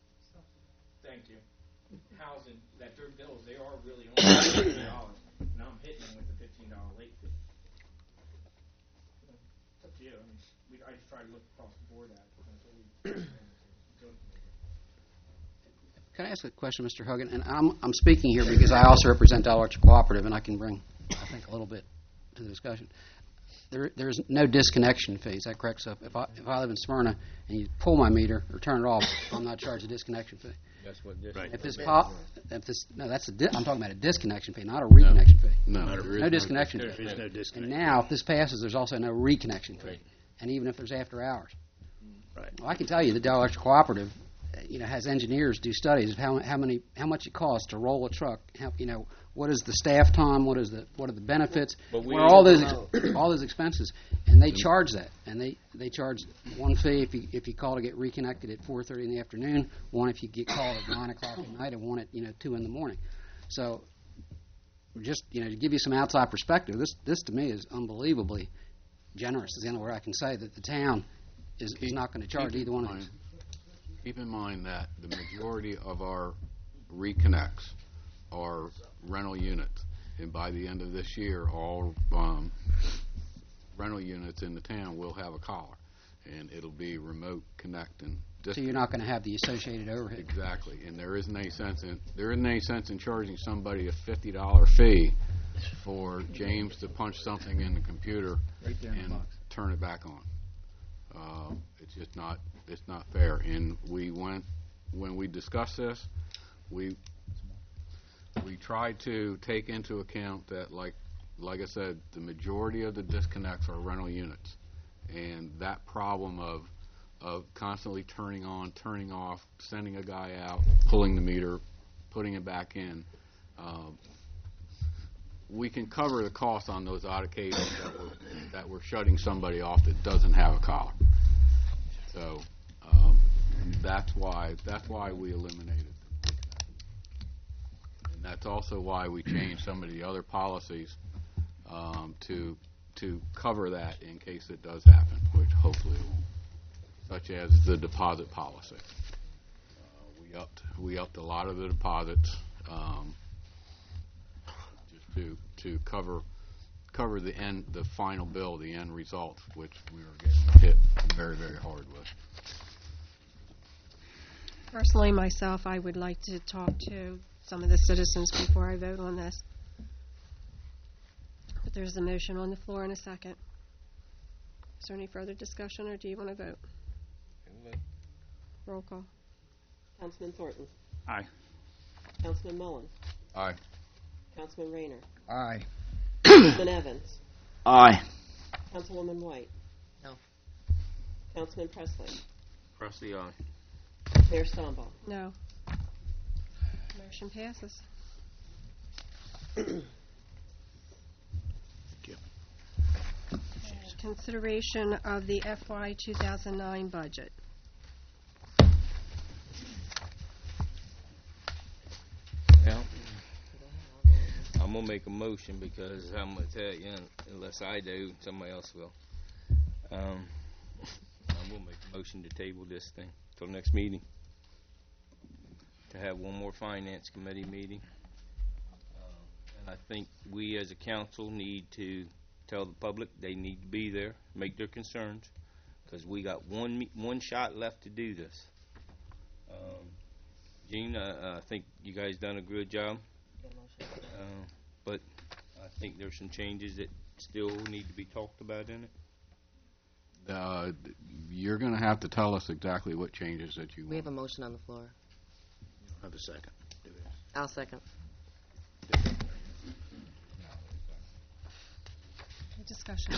thank you, housing, that their bills, they are really only fifty dollars. Now I'm hitting them with the fifteen dollar late fee. It's up to you. I mean, we, I just try to look across the board at it. That's what we do. Can I ask a question, Mister Hogan? And I'm, I'm speaking here because I also represent Dollar Electric Cooperative, and I can bring, I think, a little bit to the discussion. There, there's no disconnection fee. Is that correct? So if I, if I live in Smyrna and you pull my meter or turn it off, I'm not charged a disconnection fee. That's what this If this, po- if this, no, that's a. Di- I'm talking about a disconnection fee, not a reconnection fee. No, no, there is no no disconnection There fee. is no disconnect. And now, if this passes, there's also no reconnection fee, and even if there's after hours. Right. Well, I can tell you the Dollar Electric Cooperative, uh, you know, has engineers do studies of how how many how much it costs to roll a truck. How, you know, what is the staff time? What is the what are the benefits? But we what are all those don't ex- all those expenses? And they charge that, and they, they charge one fee if you if you call to get reconnected at four thirty in the afternoon, one if you get called at nine o'clock at night, and one at you know two in the morning. So, just you know to give you some outside perspective, this this to me is unbelievably generous. Is the only word I can say that the town is, is not going to charge Keep in either one of mind- these. Keep in mind that the majority of our reconnects are rental units, and by the end of this year, all um, rental units in the town will have a collar, and it'll be remote connect and So you're not going to have the associated overhead. Exactly, and there isn't any sense in there isn't any sense in charging somebody a fifty dollar fee for James to punch something in the computer Right there in the and box. turn it back on. Uh, it's just not it's not fair. And we went when we discussed this, we we tried to take into account that, like like I said, the majority of the disconnects are rental units, and that problem of of constantly turning on, turning off, sending a guy out, pulling the meter, putting it back in. Um, we can cover the cost on those odd occasions that we're, that we're shutting somebody off that doesn't have a collar. So um, that's why that's why we eliminated them. And that's also why we changed some of the other policies um, to to cover that in case it does happen, which hopefully it won't. Such as the deposit policy. Uh, we upped we upped a lot of the deposits um, just to to cover cover the end the final bill, the end result, which we were getting hit very very hard with. Personally, myself, I would like to talk to some of the citizens before I vote on this. But there's a motion on the floor in a second. Is there any further discussion, or do you want to vote? Roll call. Councilman Thornton. Aye. Councilman Mullen. Aye. Councilman Rayner. Aye. Councilman Evans. Aye. Councilwoman White. No. Councilman Presley. Presley, aye. Mayor Stombaugh. No. Motion passes. Consideration of the F Y two thousand nine budget. Well, I'm gonna make a motion because I'm gonna tell you, unless I do, somebody else will. Um, I'm gonna make a motion to table this thing till next meeting. To have one more finance committee meeting. Uh, and I think we as a council need to tell the public they need to be there, make their concerns, because we got one me- one shot left to do this. Um, Gene, uh, I think you guys done a good job, uh, but I think there's some changes that still need to be talked about in it. Uh, you're going to have to tell us exactly what changes that you We want. have a motion on the floor. Have a second. I'll second. Discussion.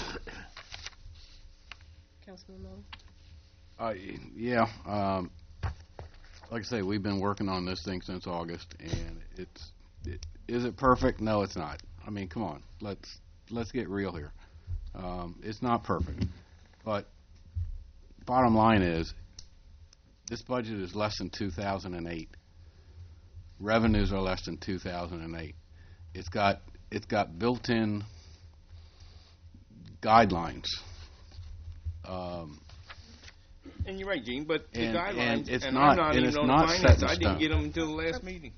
Councilman Mullen. Uh, yeah, um, like I say, we've been working on this thing since August, and it's, it, is it perfect? No, it's not. I mean, come on, let's, let's get real here. Um, it's not perfect, but bottom line is, this budget is less than two thousand eight. Revenues are less than two thousand eight. It's got, it's got built-in guidelines. Um, And you're right, Gene, but the And- guidelines, and it's and not- I'm not and even it's on not the set finance, in I didn't stone. get them until the last meeting.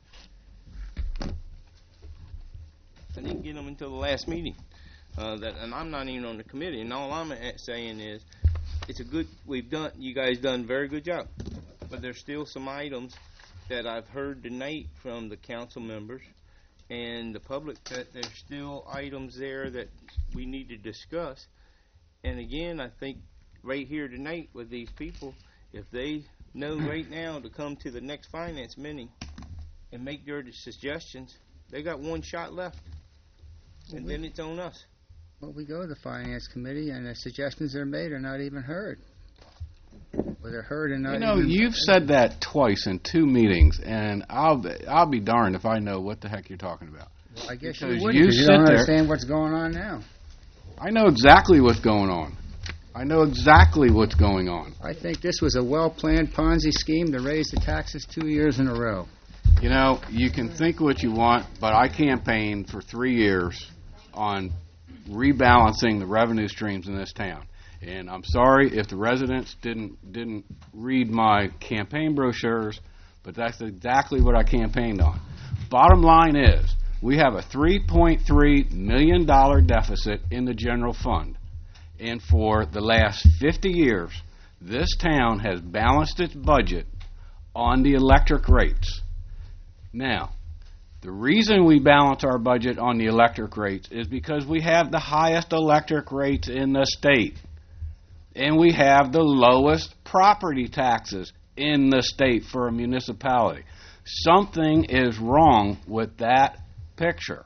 I didn't get them until the last meeting. Uh, that, and I'm not even on the committee, and all I'm a- saying is, it's a good, we've done, you guys done a very good job. But there's still some items that I've heard tonight from the council members and the public, that there's still items there that we need to discuss. And again, I think right here tonight with these people, if they know right now to come to the next finance meeting and make their suggestions, they got one shot left. And then it's on us. Well, we go to the finance committee, and the suggestions that are made are not even heard. Well, they're heard and not You know, even... you've said that twice in two meetings, and I'll be, I'll be darned if I know what the heck you're talking about. Well, I guess Because you wouldn't, you because you sit don't there- understand what's going on now. I know exactly what's going on. I know exactly what's going on. I think this was a well-planned Ponzi scheme to raise the taxes two years in a row. You know, you can think what you want, but I campaigned for three years on rebalancing the revenue streams in this town. And I'm sorry if the residents didn't didn't read my campaign brochures, but that's exactly what I campaigned on. Bottom line is, we have a three point three million dollars deficit in the general fund. And for the last fifty years, this town has balanced its budget on the electric rates. Now, the reason we balance our budget on the electric rates is because we have the highest electric rates in the state. And we have the lowest property taxes in the state for a municipality. Something is wrong with that picture.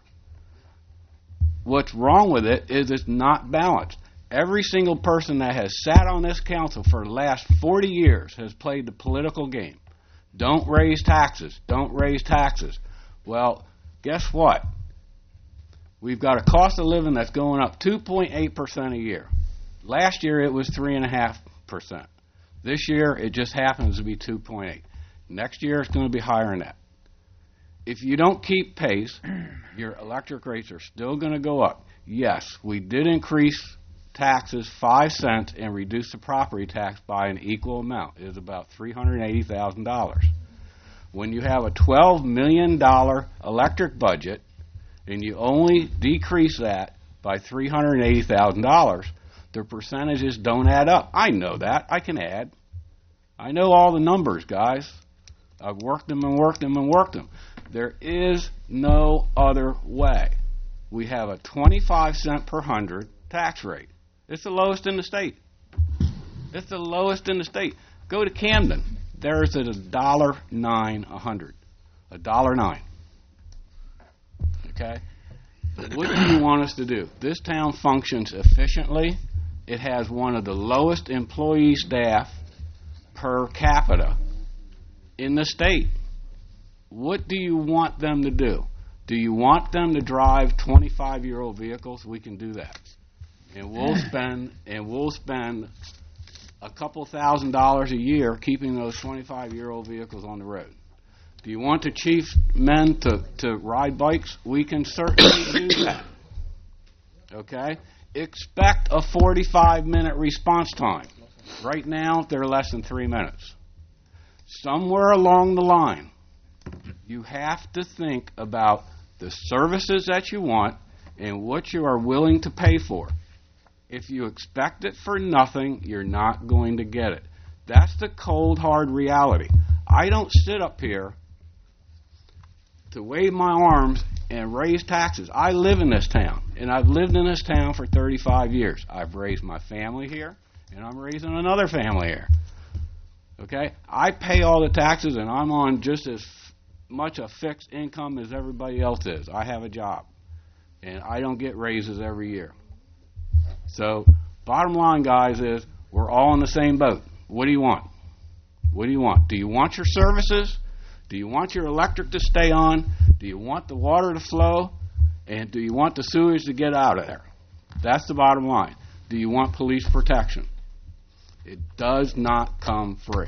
What's wrong with it is it's not balanced. Every single person that has sat on this council for the last forty years has played the political game. Don't raise taxes. Don't raise taxes. Well, guess what? We've got a cost of living that's going up two point eight percent a year. Last year it was three point five percent. This year it just happens to be two point eight. Next year it's going to be higher than that. If you don't keep pace, your electric rates are still going to go up. Yes, we did increase taxes five cents and reduce the property tax by an equal amount. It is about three hundred eighty thousand dollars. When you have a twelve million dollars electric budget and you only decrease that by three hundred eighty thousand dollars, the percentages don't add up. I know that. I can add. I know all the numbers, guys. I've worked them and worked them and worked them. There is no other way. We have a twenty-five cent per hundred tax rate. It's the lowest in the state. It's the lowest in the state. Go to Camden. There's at a dollar nine a hundred. A dollar nine. Okay? What do you want us to do? This town functions efficiently. It has one of the lowest employee staff per capita in the state. What do you want them to do? Do you want them to drive twenty-five-year-old vehicles? We can do that. And we'll spend and we'll spend a couple thousand dollars a year keeping those twenty-five-year-old vehicles on the road. Do you want the chief men to, to ride bikes? We can certainly do that. Okay? Expect a forty-five minute response time. Right now, they're less than three minutes. Somewhere along the line, you have to think about the services that you want and what you are willing to pay for. If you expect it for nothing, you're not going to get it. That's the cold, hard reality. I don't sit up here to wave my arms and raise taxes. I live in this town, and I've lived in this town for thirty-five years. I've raised my family here, and I'm raising another family here. Okay? I pay all the taxes, and I'm on just as much a fixed income as everybody else is. I have a job, and I don't get raises every year. So, bottom line, guys, is we're all in the same boat. What do you want? What do you want? Do you want your services? Do you want your electric to stay on? Do you want the water to flow? And do you want the sewage to get out of there? That's the bottom line. Do you want police protection? It does not come free.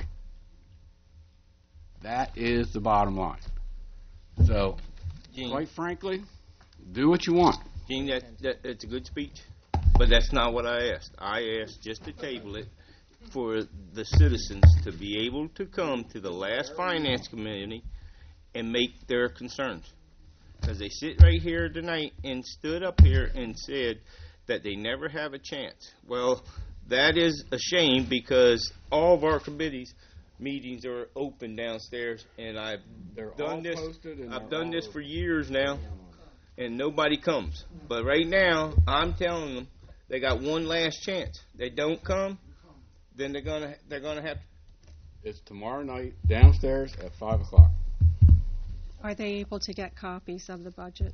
That is the bottom line. So, Gene, quite frankly, do what you want. Gene, that, that, that's a good speech, but that's not what I asked. I asked just to table it for the citizens to be able to come to the last finance committee and make their concerns. Because they sit right here tonight and stood up here and said that they never have a chance. Well, that is a shame because all of our committees meetings are open downstairs, and I've They're done all this. posted and I've they're done all this for years now, and nobody comes. But right now, I'm telling them they got one last chance. They don't come, then they're gonna they're gonna have. It's tomorrow night downstairs at five o'clock. Are they able to get copies of the budget?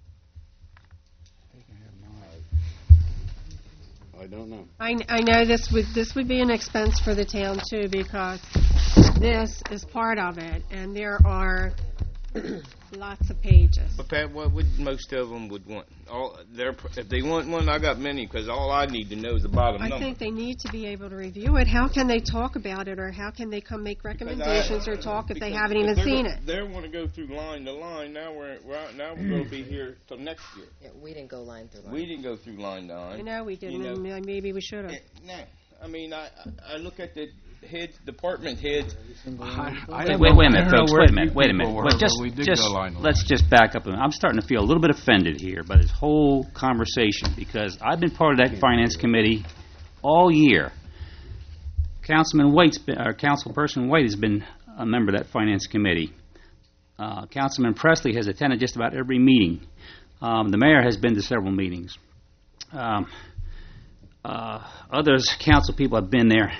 I don't know. I, I know this would this would be an expense for the town too, because this is part of it, and there are Lots of pages. But Pat, what would most of them would want? All their if they want one, I got many because all I need to know is the bottom I number. think they need to be able to review it. How can they talk about it, or how can they come make recommendations or talk if they Because haven't even they're seen go- it? They want to go through line to line. Now we're, we're out- now we're going to be here till next year. Yeah, we didn't go line through line. We didn't go through line to line. I know we didn't, You know, and maybe we should have. no, I mean, I I look at the heads, department heads. Wait, wait, wait a minute, folks. Wait a minute. Wait a minute. Wait, just, just let's just back up. a minute. I'm starting to feel a little bit offended here by this whole conversation because I've been part of that finance committee all year. Councilman White's been, or Councilperson White has been a member of that finance committee. Uh, Councilman Presley has attended just about every meeting. Um, the mayor has been to several meetings. Um, uh, others, council people have been there.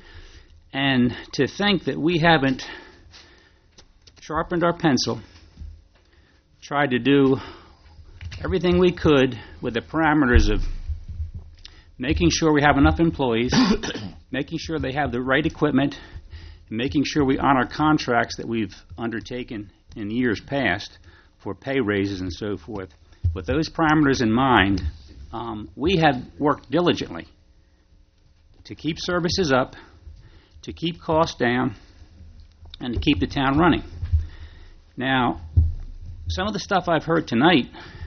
And to think that we haven't sharpened our pencil, tried to do everything we could with the parameters of making sure we have enough employees, making sure they have the right equipment, and making sure we honor contracts that we've undertaken in years past for pay raises and so forth. With those parameters in mind, um, we have worked diligently to keep services up, to keep costs down, and to keep the town running. Now, some of the stuff I've heard tonight,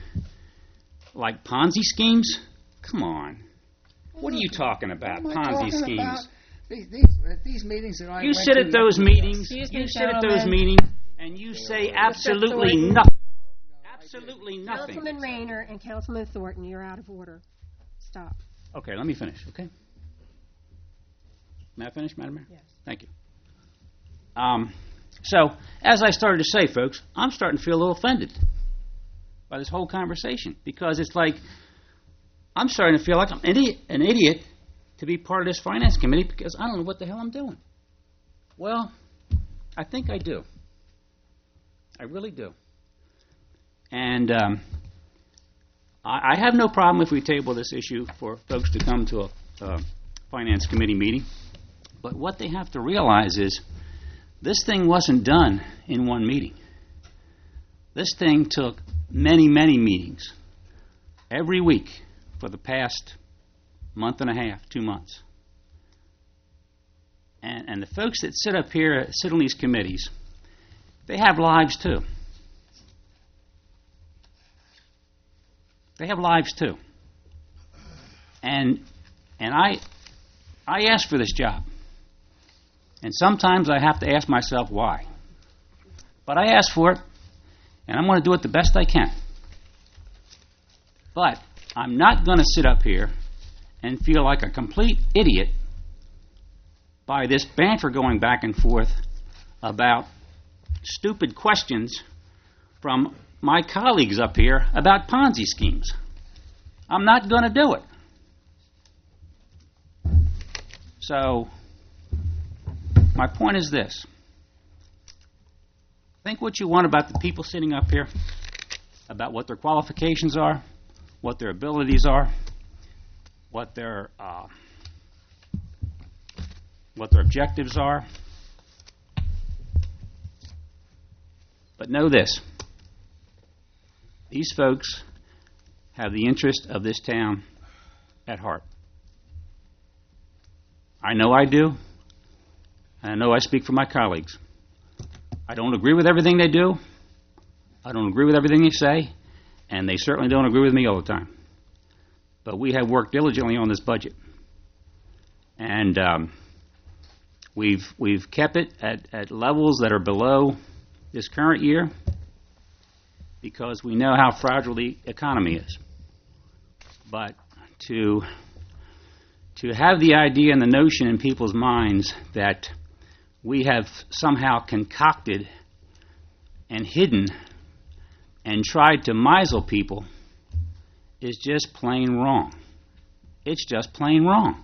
like Ponzi schemes, come on. What are you talking about, What am I Ponzi talking schemes? about? These, these, at these meetings that I You went sit to- at those meetings, Excuse you me, sit at those gentlemen. meetings, and you say absolutely Thornton. nothing. Absolutely nothing. Councilman Rayner and Councilman Thornton, you're out of order. Stop. Okay, let me finish, okay? May I finish, Madam Mayor? Yes. Thank you. Um, so, as I started to say, folks, I'm starting to feel a little offended by this whole conversation because it's like I'm starting to feel like I'm an idiot, an idiot to be part of this finance committee because I don't know what the hell I'm doing. Well, I think I do. I really do. And um, I, I have no problem if we table this issue for folks to come to a uh, finance committee meeting. But what they have to realize is this thing wasn't done in one meeting. This thing took many, many meetings every week for the past month and a half, two months. And, and the folks that sit up here, sit on these committees, they have lives too. They have lives too. And and I I asked for this job. And sometimes I have to ask myself why. But I asked for it, and I'm going to do it the best I can. But I'm not going to sit up here and feel like a complete idiot by this banter going back and forth about stupid questions from my colleagues up here about Ponzi schemes. I'm not going to do it. So, my point is this. Think what you want about the people sitting up here, about what their qualifications are, what their abilities are, what their uh, what their objectives are. But know this. These folks have the interest of this town at heart. I know I do, and I know I speak for my colleagues. I don't agree with everything they do. I don't agree with everything they say, and they certainly don't agree with me all the time. But we have worked diligently on this budget, and um, we've we've kept it at, at levels that are below this current year because we know how fragile the economy is. But to to have the idea and the notion in people's minds that we have somehow concocted and hidden and tried to misle people is just plain wrong. It's just plain wrong.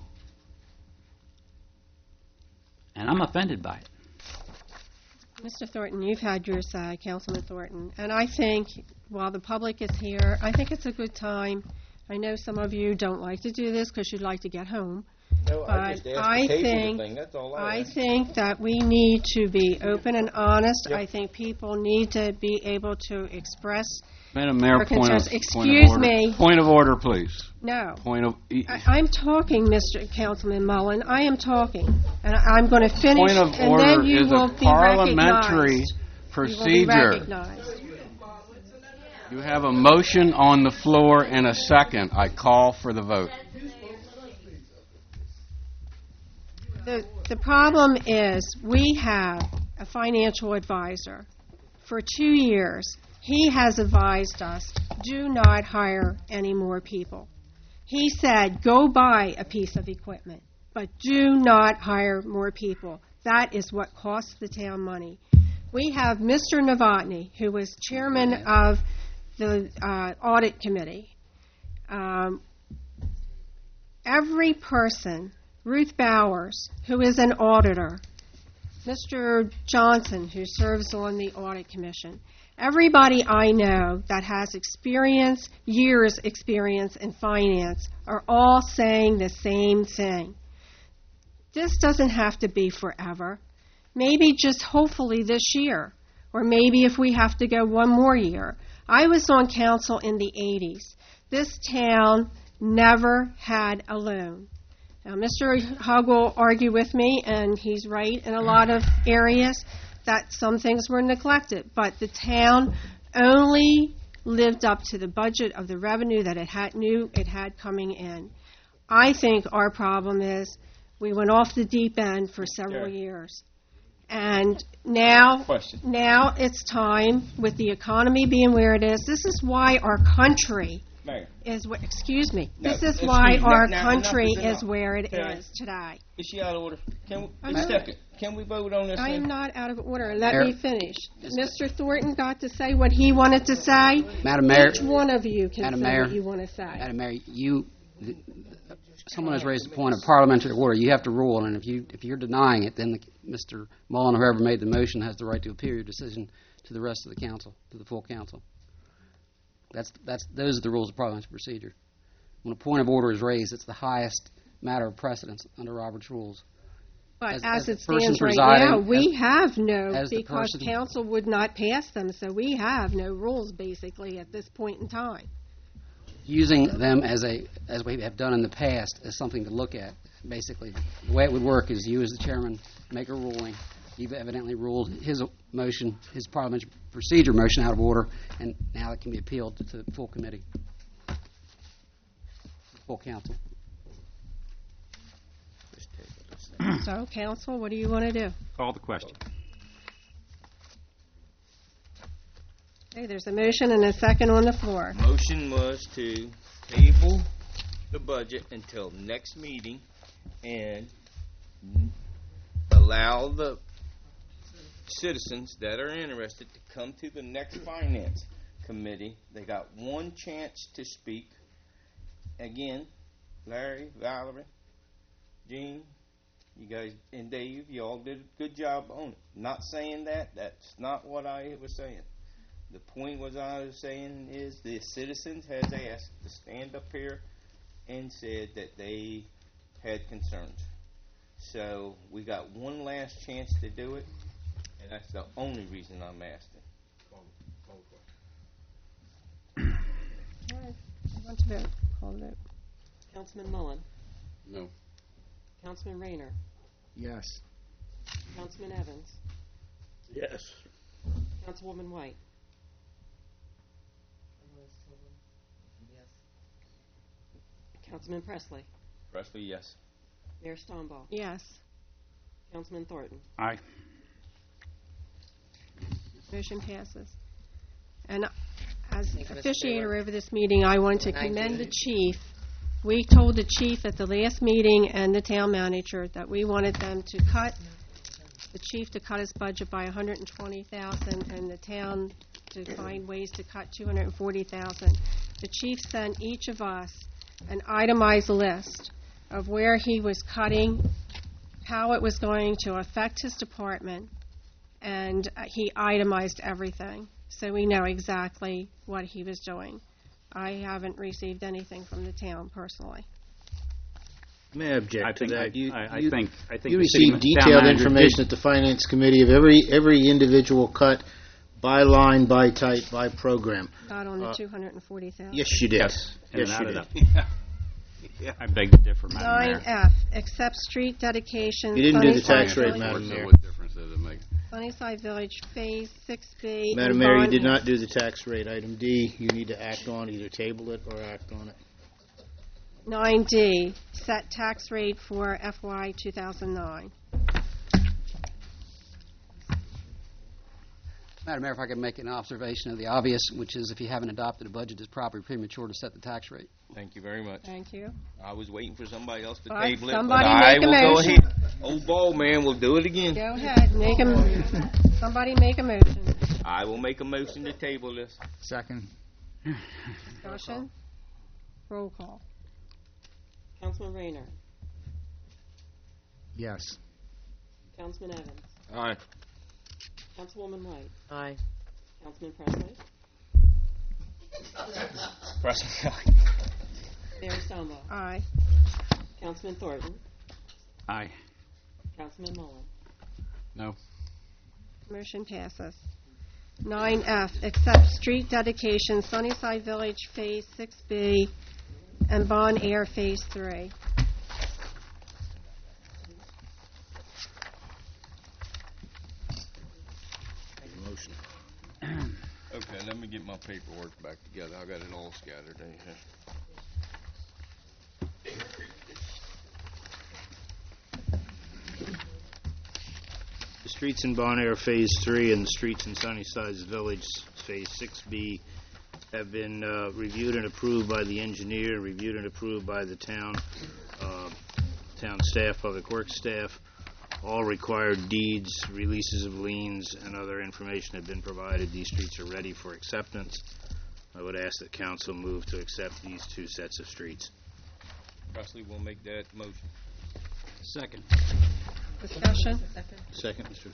And I'm offended by it. Mister Thornton, you've had your say, Councilman Thornton, and I think while the public is here, I think it's a good time. I know some of you don't like to do this because you'd like to get home, No, I just But asked I to table the think, thing, that's all I I asked. think that we need to be open and honest. Yep. I think people need to be able to express Madam Mayor, their point of, concerns. point of Excuse order. me. Point of order, please. No. Point of, e- I, I'm talking, Mister Councilman Mullen. I am talking, and I- I'm going to finish, point of and order then you is will a be parliamentary recognized. You will be procedure. recognized. You have a motion on the floor and a second. I call for the vote. The, the problem is, we have a financial advisor. For two years, he has advised us, do not hire any more people. He said, go buy a piece of equipment, but do not hire more people. That is what costs the town money. We have Mister Novotny, who was chairman of the uh, audit committee. Um, every person, Ruth Bowers, who is an auditor, Mister Johnson, who serves on the audit commission, everybody I know that has experience, years experience in finance, are all saying the same thing. This doesn't have to be forever. Maybe just hopefully this year, or maybe if we have to go one more year. I was on council in the eighties. This town never had a loan. Now, Mister Hugg will argue with me, and he's right in a lot of areas, that some things were neglected. But the town only lived up to the budget of the revenue that it had, knew it had coming in. I think our problem is we went off the deep end for several Yeah. years. And now, Question. now it's time, with the economy being where it is, this is why our country Mayor. is, wh- excuse me, No, this is excuse why me. Now- our now country enough is is enough. where it Okay. is today. Is she out of order? Can we, I'm a not. second, can we vote on this I thing? am not out of order. Let Mayor. me finish. Mister Thornton got to say what he wanted to say. Madam Mayor. Each one of you can Madam say Mayor. what you want to say. Madam Mayor, you, someone has raised the point of parliamentary order. You have to rule, and if you, if you're denying it, then the, Mister Mullen, or whoever made the motion, has the right to appeal your decision to the rest of the council, to the full council. That's, that's, those are the rules of parliamentary procedure. When a point of order is raised, it's the highest matter of precedence under Robert's rules. But as- as, as the it person stands right presiding- now, we as- have no, as the because person- council would not pass them, so we have no rules basically at this point in time. Using them as a, as we have done in the past, as something to look at. Basically, the way it would work is you, as the chairman, make a ruling. You've evidently ruled his motion, his parliamentary procedure motion, out of order, and now it can be appealed to the full committee, full council. So, council, what do you want to do? Call the question. Okay, there's a motion and a second on the floor. Motion was to table the budget until next meeting and allow the citizens that are interested to come to the next finance committee. They got one chance to speak. Again, Larry, Valerie, Gene, you guys, and Dave, you all did a good job on it. Not saying that. That's not what I was saying. The point was I was saying is the citizens has asked to stand up here and said that they had concerns. So we got one last chance to do it, and that's the only reason I'm asking. All right, I want to vote. Call the vote. Councilman Mullen, No. Councilman Rayner, Yes. Councilman Evans, Yes. Councilwoman White, Councilman Presley, Presley, yes. Mayor Stoneball, Yes, Councilman Thornton. Aye. motion passes. And as Thank you, Mister officiator Taylor. over this meeting, I want to Thank commend you. the chief. We told the chief at the last meeting and the town manager that we wanted them to cut, the chief to cut his budget by one hundred twenty thousand dollars and the town to find ways to cut two hundred forty thousand dollars. The chief sent each of us an itemized list of where he was cutting, how it was going to affect his department, and uh, he itemized everything, so we know exactly what he was doing. I haven't received anything from the town personally. May I object I to think- that? I- You- I- I you- think- I think You the city received ma- town detailed manager information did- at the Finance Committee of every, every individual cut by line, by type, by program. Not on the Uh, two hundred and forty thousand. Yes, you did. Yes, and Yes, it you added did. up. I beg to differ, Madam Nine Mayor. F, accept street dedication. You didn't do the Sunnyside tax rate, Village- Madam So Mayor. what difference does it make? Sunnyside Village Phase six B. Madam and Mayor, you bond did air. not do the tax rate. Item D, you need to act on, either table it or act on it. Nine D, set tax rate for F Y two thousand nine. Madam Mayor, if I could make an observation of the obvious, which is if you haven't adopted a budget, it's probably premature to set the tax rate. Thank you very much. Thank you. I was waiting for somebody else to All right, table it, somebody but I make a will go motion. ahead. Old ball man will do it again. Go ahead, make a, somebody make a motion. I will make a motion to table this. Second. Discussion? Roll call. Councilman Rayner. Yes. Councilman Evans. Aye. Councilwoman White. Aye. Councilman Presley. Presley, Mayor Stoneball. Aye. Councilman Thornton. Aye. Councilman Mullen. No. Motion passes. Nine F, accept street dedication Sunnyside Village Phase six B and Bon Air Phase three. Motion. Okay, let me get my paperwork back together. I got it all scattered in here. The streets in Bon Air Phase Three and the streets in Sunnyside Village Phase Six B have been uh, reviewed and approved by the engineer, reviewed and approved by the town, uh, town staff, public works staff. All required deeds, releases of liens, and other information have been provided. These streets are ready for acceptance. I would ask that council move to accept these two sets of streets. Presley will make that motion. Second. Discussion? Second, Mister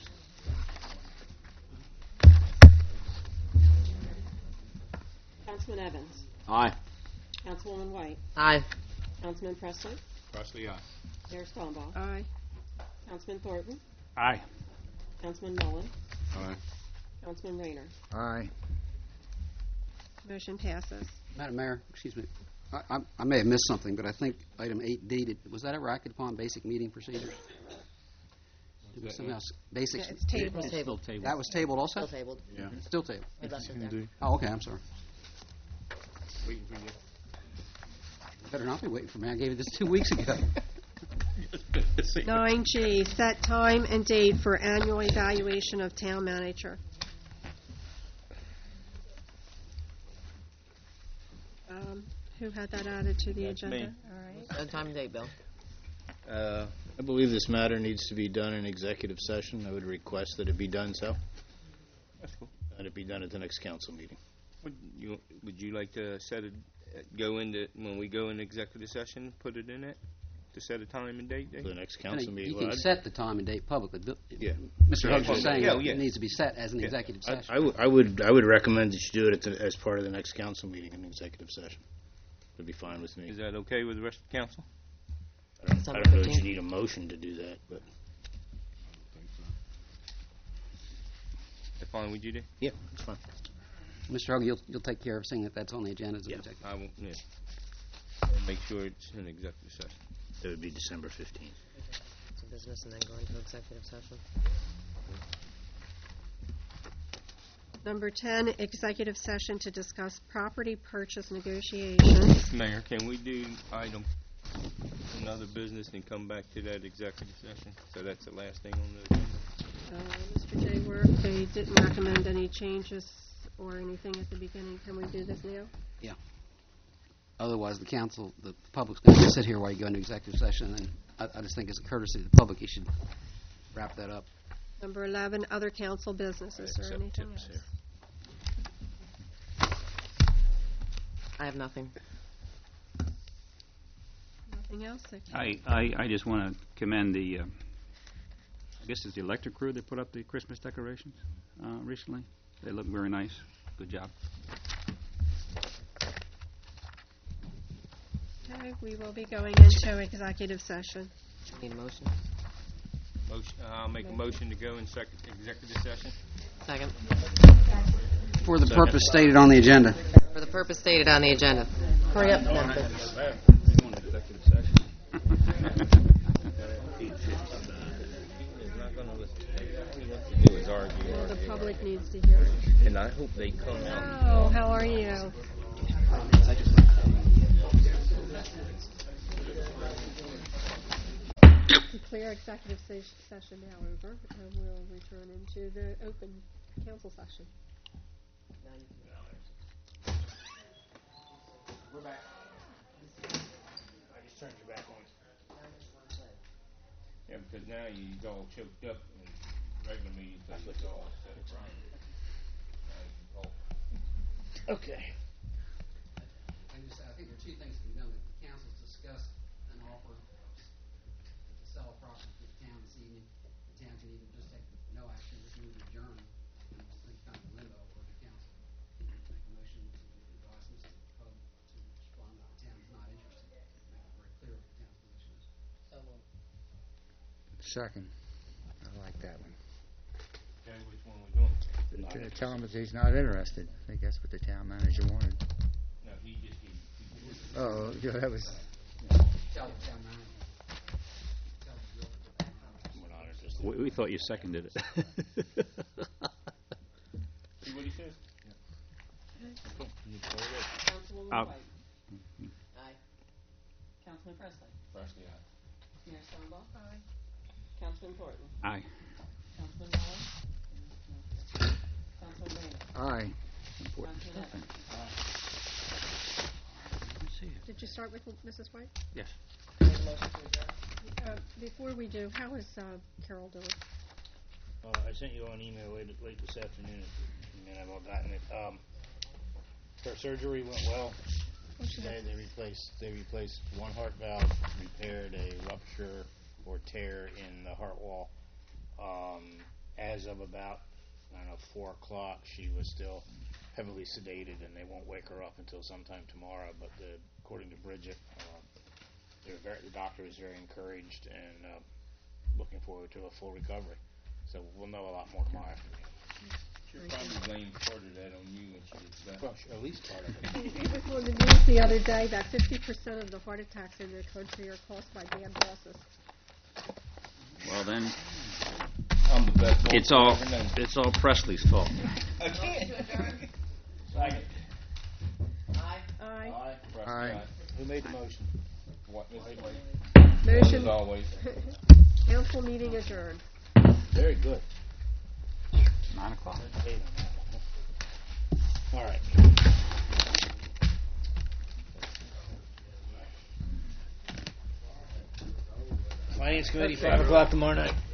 Councilman Evans. Aye. Councilwoman White. Aye. Councilman Presley. Presley, aye. Mayor Stoneball. Aye. Councilman Thornton. Aye. Councilman Mullen. Aye. Councilman Rayner. Aye. Motion passes. Madam Mayor, excuse me, I, I, I may have missed something, but I think item eight D, did, was that ever acted upon, basic meeting procedures? It was something else, basic. Yeah, it's tabled. It's tabled. Still That was tabled also? Still tabled. Yeah. Still tabled. We left it there. Oh, okay, I'm sorry. Waiting for you. Better not be waiting for me, I gave you this two weeks ago. Nine G, set time and date for annual evaluation of town manager. Um, Who had that added to the That's agenda? me. All right. Uh, Time and date, Bill. Uh, I believe this matter needs to be done in executive session. I would request that it be done so, That's cool. and it be done at the next council meeting. Would you, would you like to set it, go into, when we go in executive session, put it in it? To set a time and date, For Dave? the next And council You meeting. you Well, can I'd- set the time and date publicly. Bill- Yeah. Mister Yeah, Huggs was saying yeah, that yeah. it needs to be set as an Yeah. executive I, session. I would, I would, I would recommend that you do it at the, as part of the next council meeting in executive session. It'd be fine with me. Is that okay with the rest of the council? I don't, I don't know that you need a motion to do that, but That fine with you, Dave? yeah, it's fine. Mister Hugg, you'll, you'll take care of seeing that that's on the agenda as an Yeah. executive. I won't, yeah. I'll make sure it's in executive session. That would be December fifteenth. So business and then go into executive session. Number ten, executive session to discuss property purchase negotiations. Mayor, can we do item, another business and come back to that executive session? So that's the last thing on the agenda? Uh, Mister J. Work, they didn't recommend any changes or anything at the beginning. Can we do this now? Yeah. Otherwise, the council, the public's going to sit here while you go into executive session, and I, I just think as a courtesy to the public, you should wrap that up. Number eleven, other council business. Is there Accept anything tips else? I have nothing. Nothing else? I, I, I just want to commend the, uh, I guess it's the electric crew that put up the Christmas decorations uh, recently. They look very nice. Good job. Okay. Okay, we will be going into executive session. Need a motion? Motion, I'll make a motion to go in sec- executive session. Second. For the purpose stated on the agenda. For the purpose stated on the agenda. Hurry up, Memphis. Well, the public needs to hear it. And I hope they come out. Oh, how are you? Declare executive se- session now over, and we'll return into the open council session. We're back. I just turned your back on. Yeah, because now you all choked up in regular meetings, so it's all set right. Now you can talk. Okay. I just, I think there are two things that can be done. The council's discussed an offer to sell a property to the town this evening. The town can either just take no action, just move to adjourn, and just think kind of limbo, or the council can make a motion to advise Mister Pub to respond that the town's not interested. Make it very clear what the town's position is. So moved. Second. I like that one. Okay, which one we doing? T- Tell him that he's not interested. I think that's what the town manager wanted. No, he just he, he just- Oh, yeah, that was. Tell the town manager. We, we thought you seconded it. See what he says? Councilwoman Uh, White. Aye. Councilman Presley. Presley, aye. Mayor Stoneball. Aye. Councilman Thornton. Aye. Councilman Mullin. Councilman Rayner. Aye. Councilman Evans. Did you start with Missus White? Yes. Uh, before we do, how is uh, Carol doing? Uh, I sent you an email late, late this afternoon, and I've all gotten it. Um, her surgery went well. Today they replaced they replaced one heart valve, repaired a rupture or tear in the heart wall. Um, as of about I don't know four o'clock, she was still heavily sedated, and they won't wake her up until sometime tomorrow. But the, according to Bridget, uh, they're very, the doctor is very encouraged and uh, looking forward to a full recovery. So we'll know a lot more tomorrow afternoon. She'll probably blame part of that on you when she gets back. Well, at least part of It it. was on the news the other day that fifty percent of the heart attacks in the country are caused by bad bosses. Well, then, I'm the best boss it's all, I've ever known. it's all Presley's fault. Again. Second. Aye. Aye. Presley, Aye. Who made the motion? What, Miss White? Motion. As always. Council meeting adjourned. Very good. Nine o'clock. All right. Finance Committee, five o'clock tomorrow night.